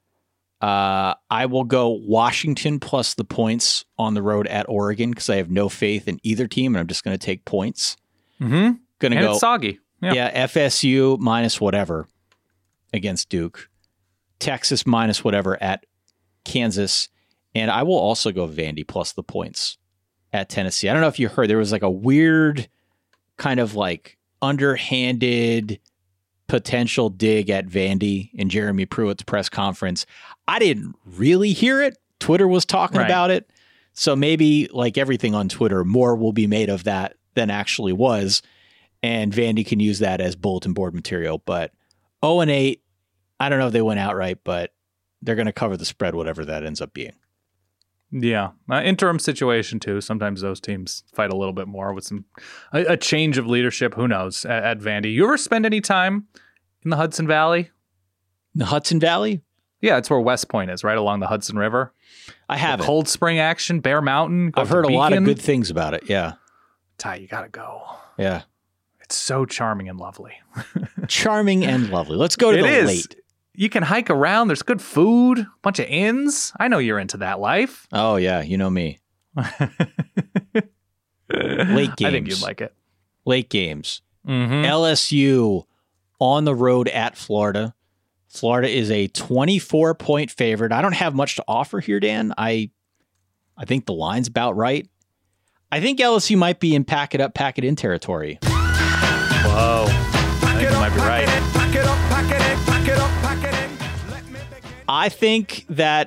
I will go Washington plus the points on the road at Oregon because I have no faith in either team, and I'm just going to take points. Mm-hmm. Going to go it's soggy. Yeah, FSU minus whatever against Duke. Texas minus whatever at Kansas. And I will also go Vandy plus the points at Tennessee. I don't know if you heard, there was like a weird kind of like underhanded potential dig at Vandy in Jeremy Pruitt's press conference. I didn't really hear it. Twitter was talking about it. So maybe like everything on Twitter, more will be made of that than actually was. And Vandy can use that as bulletin board material. But 0-8, I don't know if they went outright, but they're going to cover the spread, whatever that ends up being. Yeah. Interim situation, too. Sometimes those teams fight a little bit more with a change of leadership. Who knows at Vandy. You ever spend any time in the Hudson Valley? The Hudson Valley? Yeah, it's where West Point is, right along the Hudson River. I haven't. Cold Spring action, Bear Mountain. I've heard a lot of good things about it. Yeah. Ty, you got to go. Yeah. It's so charming and lovely. Charming and lovely. Let's go to the late. You can hike around. There's good food, a bunch of inns. I know you're into that life. Oh, yeah. You know me. Late games. I think you'd like it. Late games. LSU on the road at Florida. Florida is a 24-point favorite. I don't have much to offer here, Dan. I think the line's about right. I think LSU might be in pack it up, pack it in territory. Whoa. I think you might be right. I think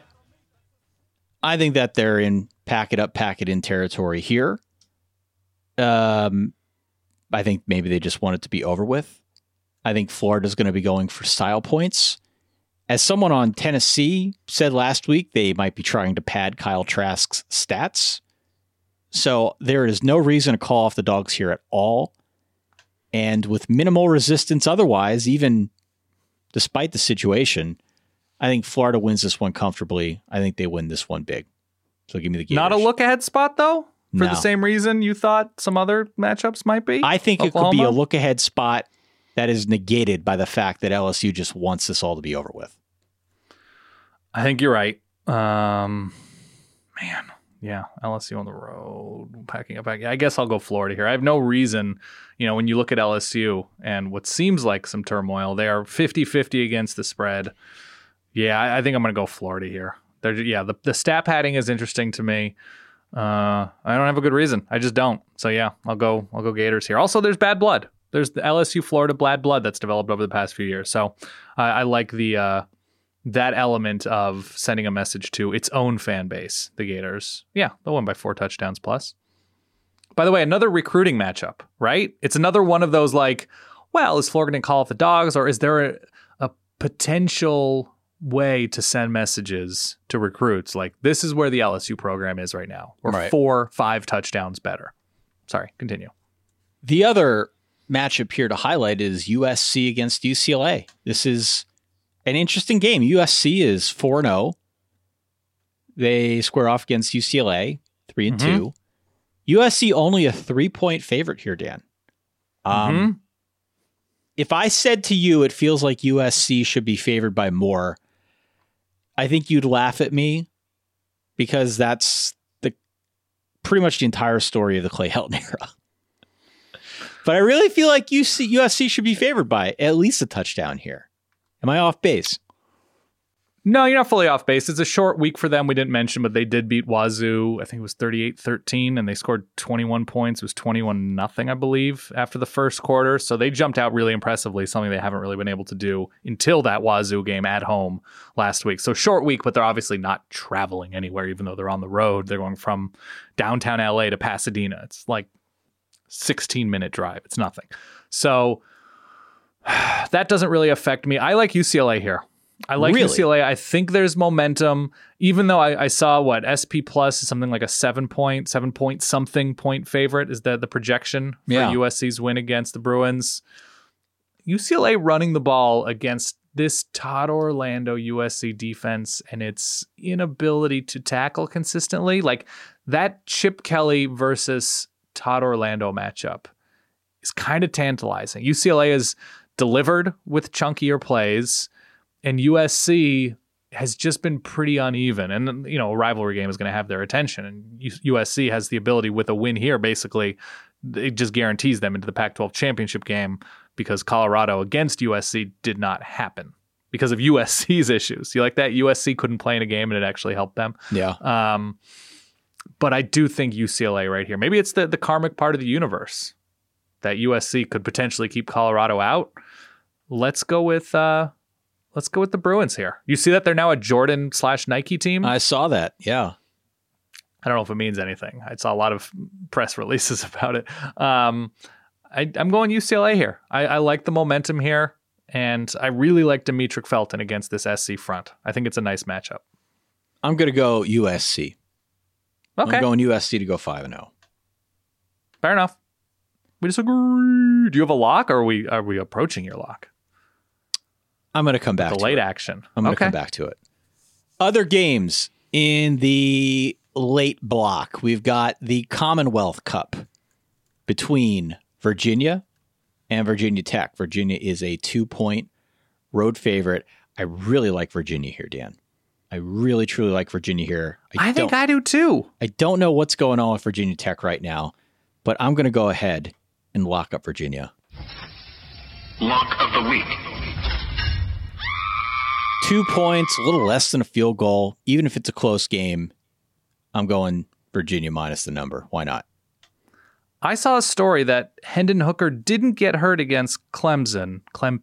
that they're in pack it up, pack it in territory here. I think maybe they just want it to be over with. I think Florida's going to be going for style points. As someone on Tennessee said last week, they might be trying to pad Kyle Trask's stats. So there is no reason to call off the dogs here at all. And with minimal resistance otherwise, even despite the situation, I think Florida wins this one comfortably. I think they win this one big. So give me the Gators. Not a look-ahead spot, though? For the same reason you thought some other matchups might be? I think Oklahoma? It could be a look-ahead spot that is negated by the fact that LSU just wants this all to be over with. I think you're right. Man, yeah, LSU on the road, packing up. I guess I'll go Florida here. I have no reason, when you look at LSU and what seems like some turmoil, they are 50-50 against the spread. Yeah, I think I'm going to go Florida here. The stat padding is interesting to me. I don't have a good reason. I just don't. So yeah, I'll go Gators here. Also, there's bad blood. There's the LSU Florida bad blood that's developed over the past few years. So I like the that element of sending a message to its own fan base, the Gators. Yeah, they'll win by 4 touchdowns plus. By the way, another recruiting matchup, right? It's another one of those like, well, is Florida going to call off the dogs, or is there a potential way to send messages to recruits like this is where the LSU program is right now? We're 4-5 touchdowns better. Sorry, continue. The other matchup here to highlight is USC against UCLA. This is an interesting game. USC is 4-0. They square off against UCLA 3-2. USC only a 3-point favorite here, Dan. If I said to you it feels like USC should be favored by more, I think you'd laugh at me because that's pretty much the entire story of the Clay Helton era. But I really feel like USC should be favored by at least a touchdown here. Am I off base? No, you're not fully off base. It's a short week for them. We didn't mention, but they did beat Wazoo. I think it was 38-13, and they scored 21 points. It was 21-0, I believe, after the first quarter. So they jumped out really impressively, something they haven't really been able to do until that Wazoo game at home last week. So short week, but they're obviously not traveling anywhere, even though they're on the road. They're going from downtown LA to Pasadena. It's like 16-minute drive. It's nothing. So that doesn't really affect me. I like UCLA here. I like UCLA. I think there's momentum, even though I saw SP Plus is something like a 7-point something point favorite is the projection for USC's win against the Bruins. UCLA running the ball against this Todd Orlando USC defense and its inability to tackle consistently, like that Chip Kelly versus Todd Orlando matchup is kind of tantalizing. UCLA is delivered with chunkier plays, and USC has just been pretty uneven. And, a rivalry game is going to have their attention. And USC has the ability with a win here, basically, it just guarantees them into the Pac-12 championship game because Colorado against USC did not happen because of USC's issues. You like that? USC couldn't play in a game and it actually helped them. Yeah. But I do think UCLA right here. Maybe it's the karmic part of the universe that USC could potentially keep Colorado out. Let's go with the Bruins here. You see that they're now a Jordan/Nike team? I saw that. Yeah. I don't know if it means anything. I saw a lot of press releases about it. I'm going UCLA here. I like the momentum here, and I really like Demetric Felton against this SC front. I think it's a nice matchup. I'm going to go USC. Okay. I'm going USC to go 5-0. Fair enough. We disagree. Do you have a lock, or are we approaching your lock? I'm going to come back to late action. I'm going to come back to it. Other games in the late block. We've got the Commonwealth Cup between Virginia and Virginia Tech. Virginia is a 2-point road favorite. I really like Virginia here, Dan. I really, truly like Virginia here. I think I do too. I don't know what's going on with Virginia Tech right now, but I'm going to go ahead and lock up Virginia. Lock of the week. 2 points, a little less than a field goal. Even if it's a close game, I'm going Virginia minus the number. Why not? I saw a story that Hendon Hooker didn't get hurt against Clemson.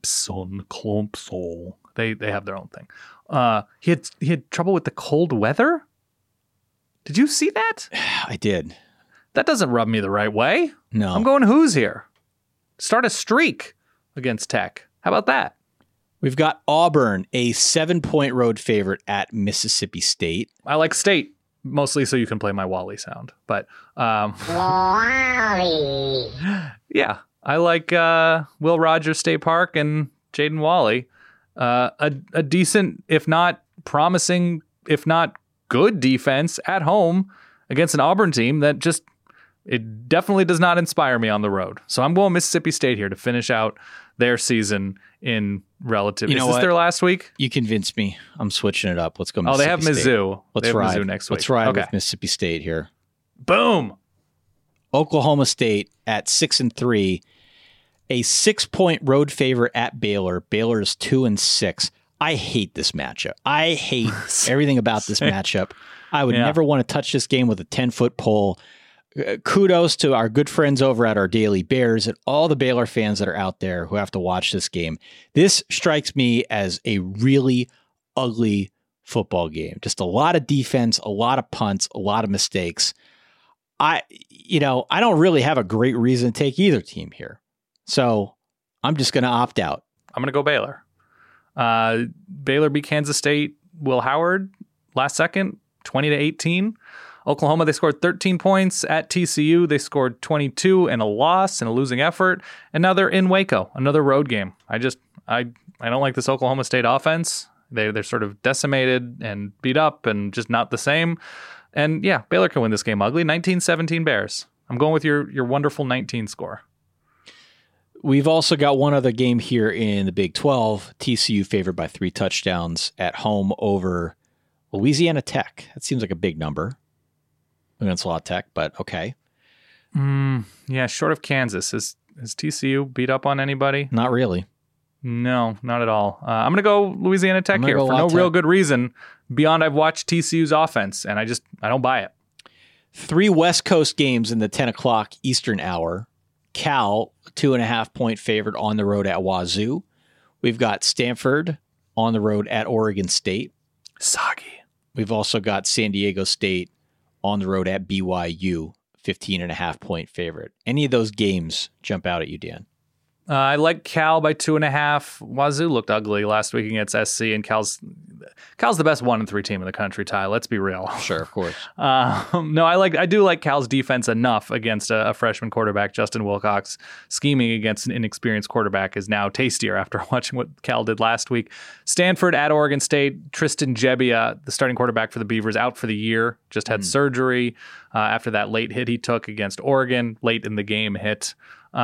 They have their own thing. He had trouble with the cold weather. Did you see that? I did. That doesn't rub me the right way. No. I'm going Hoos here. Start a streak against Tech. How about that? We've got Auburn, a 7-point road favorite at Mississippi State. I like State, mostly so you can play my Wally sound. But Wally. Yeah, I like Will Rogers State Park and Jaden Wally. A decent, if not promising, if not good defense at home against an Auburn team that just, it definitely does not inspire me on the road. So I'm going Mississippi State here to finish out their season in relative. You know Is this what? their last week? You convinced me. I'm switching it up. Let's go Mississippi They have State. Mizzou. Let's They have ride. Mizzou next week. Let's ride Okay. with Mississippi State here. Boom. Oklahoma State at 6-3, a 6-point road favorite at Baylor. Baylor is 2-6. I hate this matchup. I hate everything about this matchup. I would never want to touch this game with a 10-foot pole. Kudos to our good friends over at our Daily Bears and all the Baylor fans that are out there who have to watch this game. This strikes me as a really ugly football game. Just a lot of defense, a lot of punts, a lot of mistakes. I don't really have a great reason to take either team here. So I'm just going to opt out. I'm going to go Baylor. Baylor beat Kansas State. Will Howard last second, 20-18. Oklahoma, they scored 13 points. At TCU, they scored 22 and a loss and a losing effort. And now they're in Waco, another road game. I don't like this Oklahoma State offense. They're sort of decimated and beat up and just not the same. And yeah, Baylor can win this game ugly. 19-17 Bears. I'm going with your wonderful 19 score. We've also got one other game here in the Big 12. TCU favored by 3 touchdowns at home over Louisiana Tech. That seems like a big number against La Tech, but okay. Yeah, short of Kansas. Has TCU beat up on anybody? Not really. No, not at all. I'm going to go Louisiana Tech here go for La no Tech. real good reason beyond I've watched TCU's offense, and I don't buy it. 3 West Coast games in the 10 o'clock Eastern hour. Cal, 2.5-point favorite on the road at Wazoo. We've got Stanford on the road at Oregon State. Soggy. We've also got San Diego State on the road at BYU, 15.5-point favorite. Any of those games jump out at you, Dan? I like Cal by 2.5. Wazoo looked ugly last week against SC, and Cal's the best 1-3 team in the country, Ty. Let's be real. Sure, of course. No, I do like Cal's defense enough against a freshman quarterback. Justin Wilcox scheming against an inexperienced quarterback is now tastier after watching what Cal did last week. Stanford at Oregon State. Tristan Gebbia, the starting quarterback for the Beavers, out for the year. Just had surgery after that late hit he took against Oregon. Late in the game hit.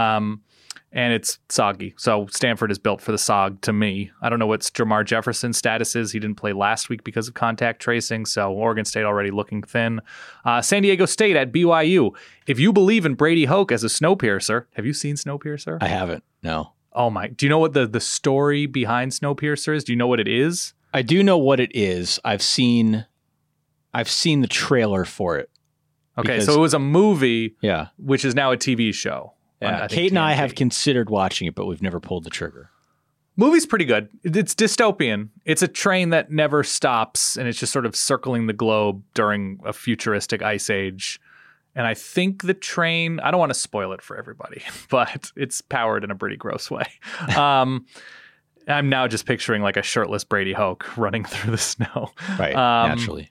And it's soggy. So Stanford is built for the SOG to me. I don't know what Jamar Jefferson's status is. He didn't play last week because of contact tracing. So Oregon State already looking thin. San Diego State at BYU. If you believe in Brady Hoke as a Snowpiercer, have you seen Snowpiercer? I haven't. No. Oh my! Do you know what the story behind Snowpiercer is? Do you know what it is? I do know what it is. I've seen the trailer for it. Okay, so it was a movie, yeah, which is now a TV show. Yeah, Kate and I have considered watching it, but we've never pulled the trigger. Movie's pretty good. It's dystopian. It's a train that never stops, and it's just sort of circling the globe during a futuristic ice age. And I think the train, I don't want to spoil it for everybody, but it's powered in a pretty gross way. I'm now just picturing like a shirtless Brady Hoke running through the snow. Right, naturally.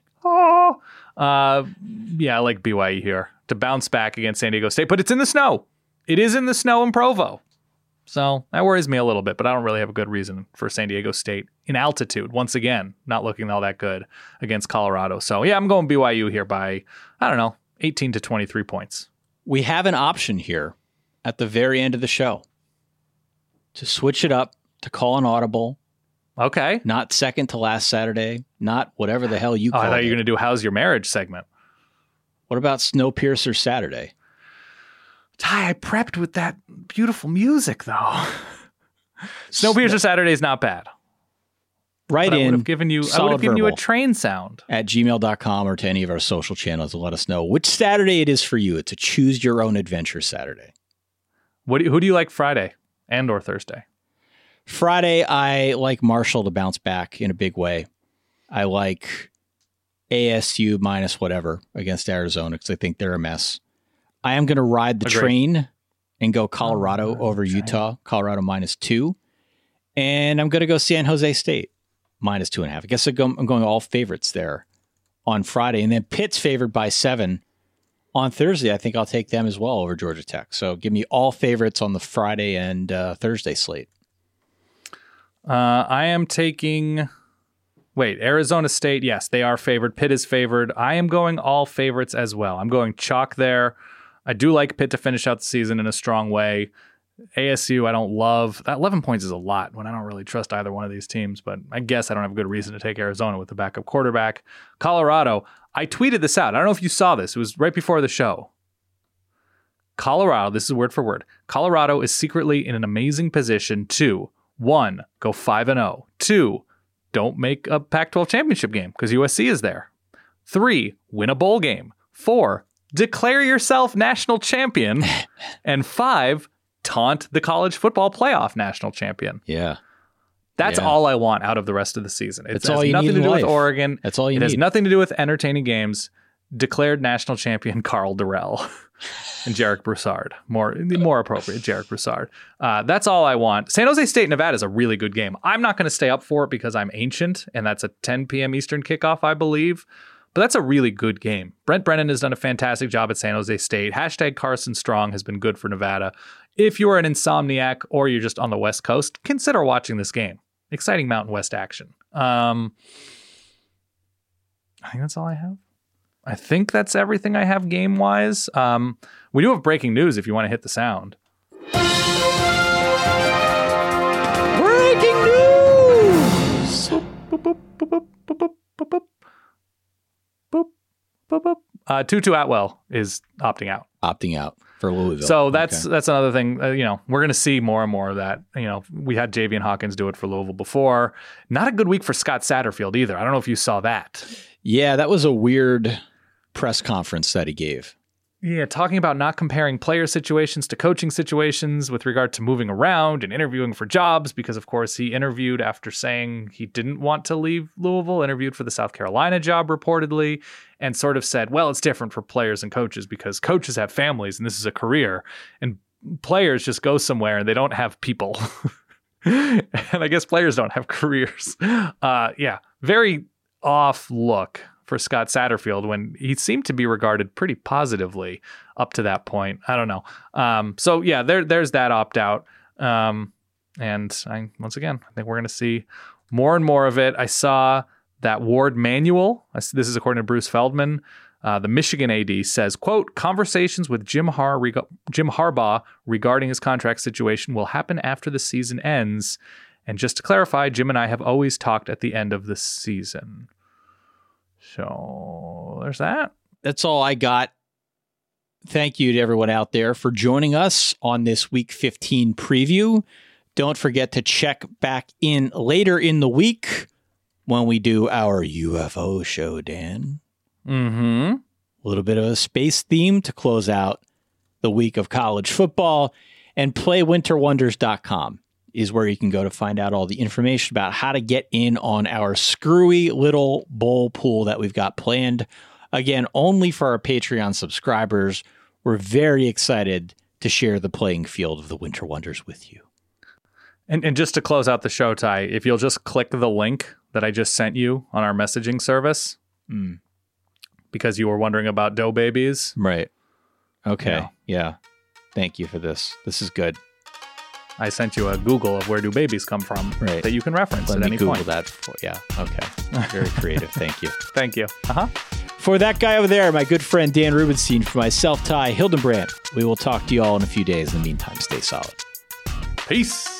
Yeah, I like BYU here to bounce back against San Diego State, but it's in the snow. It is in the snow in Provo. So that worries me a little bit, but I don't really have a good reason for San Diego State in altitude. Once again, not looking all that good against Colorado. So yeah, I'm going BYU here by, 18 to 23 points. We have an option here at the very end of the show to switch it up, to call an audible. Okay. Not second to last Saturday, not whatever the hell you call it. I thought you were going to do How's Your Marriage segment. What about Snowpiercer Saturday? Ty, I prepped with that beautiful music, though. Snowpiercer Saturday is not bad. Right in. I would have given you a train sound. At gmail.com or to any of our social channels to let us know which Saturday it is for you. It's a choose your own adventure Saturday. Who do you like Friday and or Thursday? Friday, I like Marshall to bounce back in a big way. I like ASU minus whatever against Arizona because I think they're a mess. I am going to ride the train and go Colorado over Utah, Colorado -2. And I'm going to go San Jose State -2.5. I guess I'm going all favorites there on Friday. And then Pitt's favored by 7 on Thursday. I think I'll take them as well over Georgia Tech. So give me all favorites on the Friday and Thursday slate. I am taking... Wait, Arizona State, yes, they are favored. Pitt is favored. I am going all favorites as well. I'm going chalk there. I do like Pitt to finish out the season in a strong way. ASU, I don't love. That 11 points is a lot when I don't really trust either one of these teams, but I guess I don't have a good reason to take Arizona with the backup quarterback. Colorado, I tweeted this out. I don't know if you saw this. It was right before the show. Colorado, this is word for word. Colorado is secretly in an amazing position to, 1, go 5-0. 2, don't make a Pac-12 championship game because USC is there. 3, win a bowl game. 4, declare yourself national champion. And 5, taunt the college football playoff national champion. Yeah. That's all I want out of the rest of the season. It has nothing to do with Oregon. That's all you need. It has nothing to do with entertaining games. Declared national champion Carl Durrell and Jarek Broussard. More appropriate, Jarek Broussard. That's all I want. San Jose State, Nevada is a really good game. I'm not going to stay up for it because I'm ancient, and that's a 10 p.m. Eastern kickoff, I believe. But that's a really good game. Brent Brennan has done a fantastic job at San Jose State. Hashtag Carson Strong has been good for Nevada. If you're an insomniac or you're just on the West Coast, consider watching this game. Exciting Mountain West action. I think that's all I have. I think that's everything I have game-wise. We do have breaking news if you want to hit the sound. Breaking news! Tutu Atwell is opting out. Opting out for Louisville. So that's another thing. We're going to see more and more of that. We had Javian Hawkins do it for Louisville before. Not a good week for Scott Satterfield either. I don't know if you saw that. Yeah, that was a weird press conference that he gave. Yeah, talking about not comparing player situations to coaching situations with regard to moving around and interviewing for jobs, because, of course, he interviewed after saying he didn't want to leave Louisville, interviewed for the South Carolina job reportedly, and sort of said, well, it's different for players and coaches because coaches have families and this is a career, and players just go somewhere and they don't have people. And I guess players don't have careers. Very off look for Scott Satterfield when he seemed to be regarded pretty positively up to that point. I don't know. There's that opt-out. Once again, I think we're going to see more and more of it. I saw that Ward Manuel, this is according to Bruce Feldman, the Michigan AD says, quote, conversations with Jim Harbaugh regarding his contract situation will happen after the season ends. And just to clarify, Jim and I have always talked at the end of the season. So there's that. That's all I got. Thank you to everyone out there for joining us on this Week 15 preview. Don't forget to check back in later in the week when we do our UFO show, Dan. Mm-hmm. A little bit of a space theme to close out the week of college football. And playwinterwonders.com is where you can go to find out all the information about how to get in on our screwy little bowl pool that we've got planned. Again, only for our Patreon subscribers. We're very excited to share the playing field of the Winter Wonders with you. And just to close out the show, Ty, if you'll just click the link that I just sent you on our messaging service, because you were wondering about dough babies. Right. Okay. Yeah. Thank you for this. This is good. I sent you a Google of where do babies come from that you can reference at any Google point. That. Yeah. Okay. Very creative. Thank you. Thank you. For that guy over there, my good friend Dan Rubenstein, for myself, Ty Hildenbrand, we will talk to you all in a few days. In the meantime, stay solid. Peace.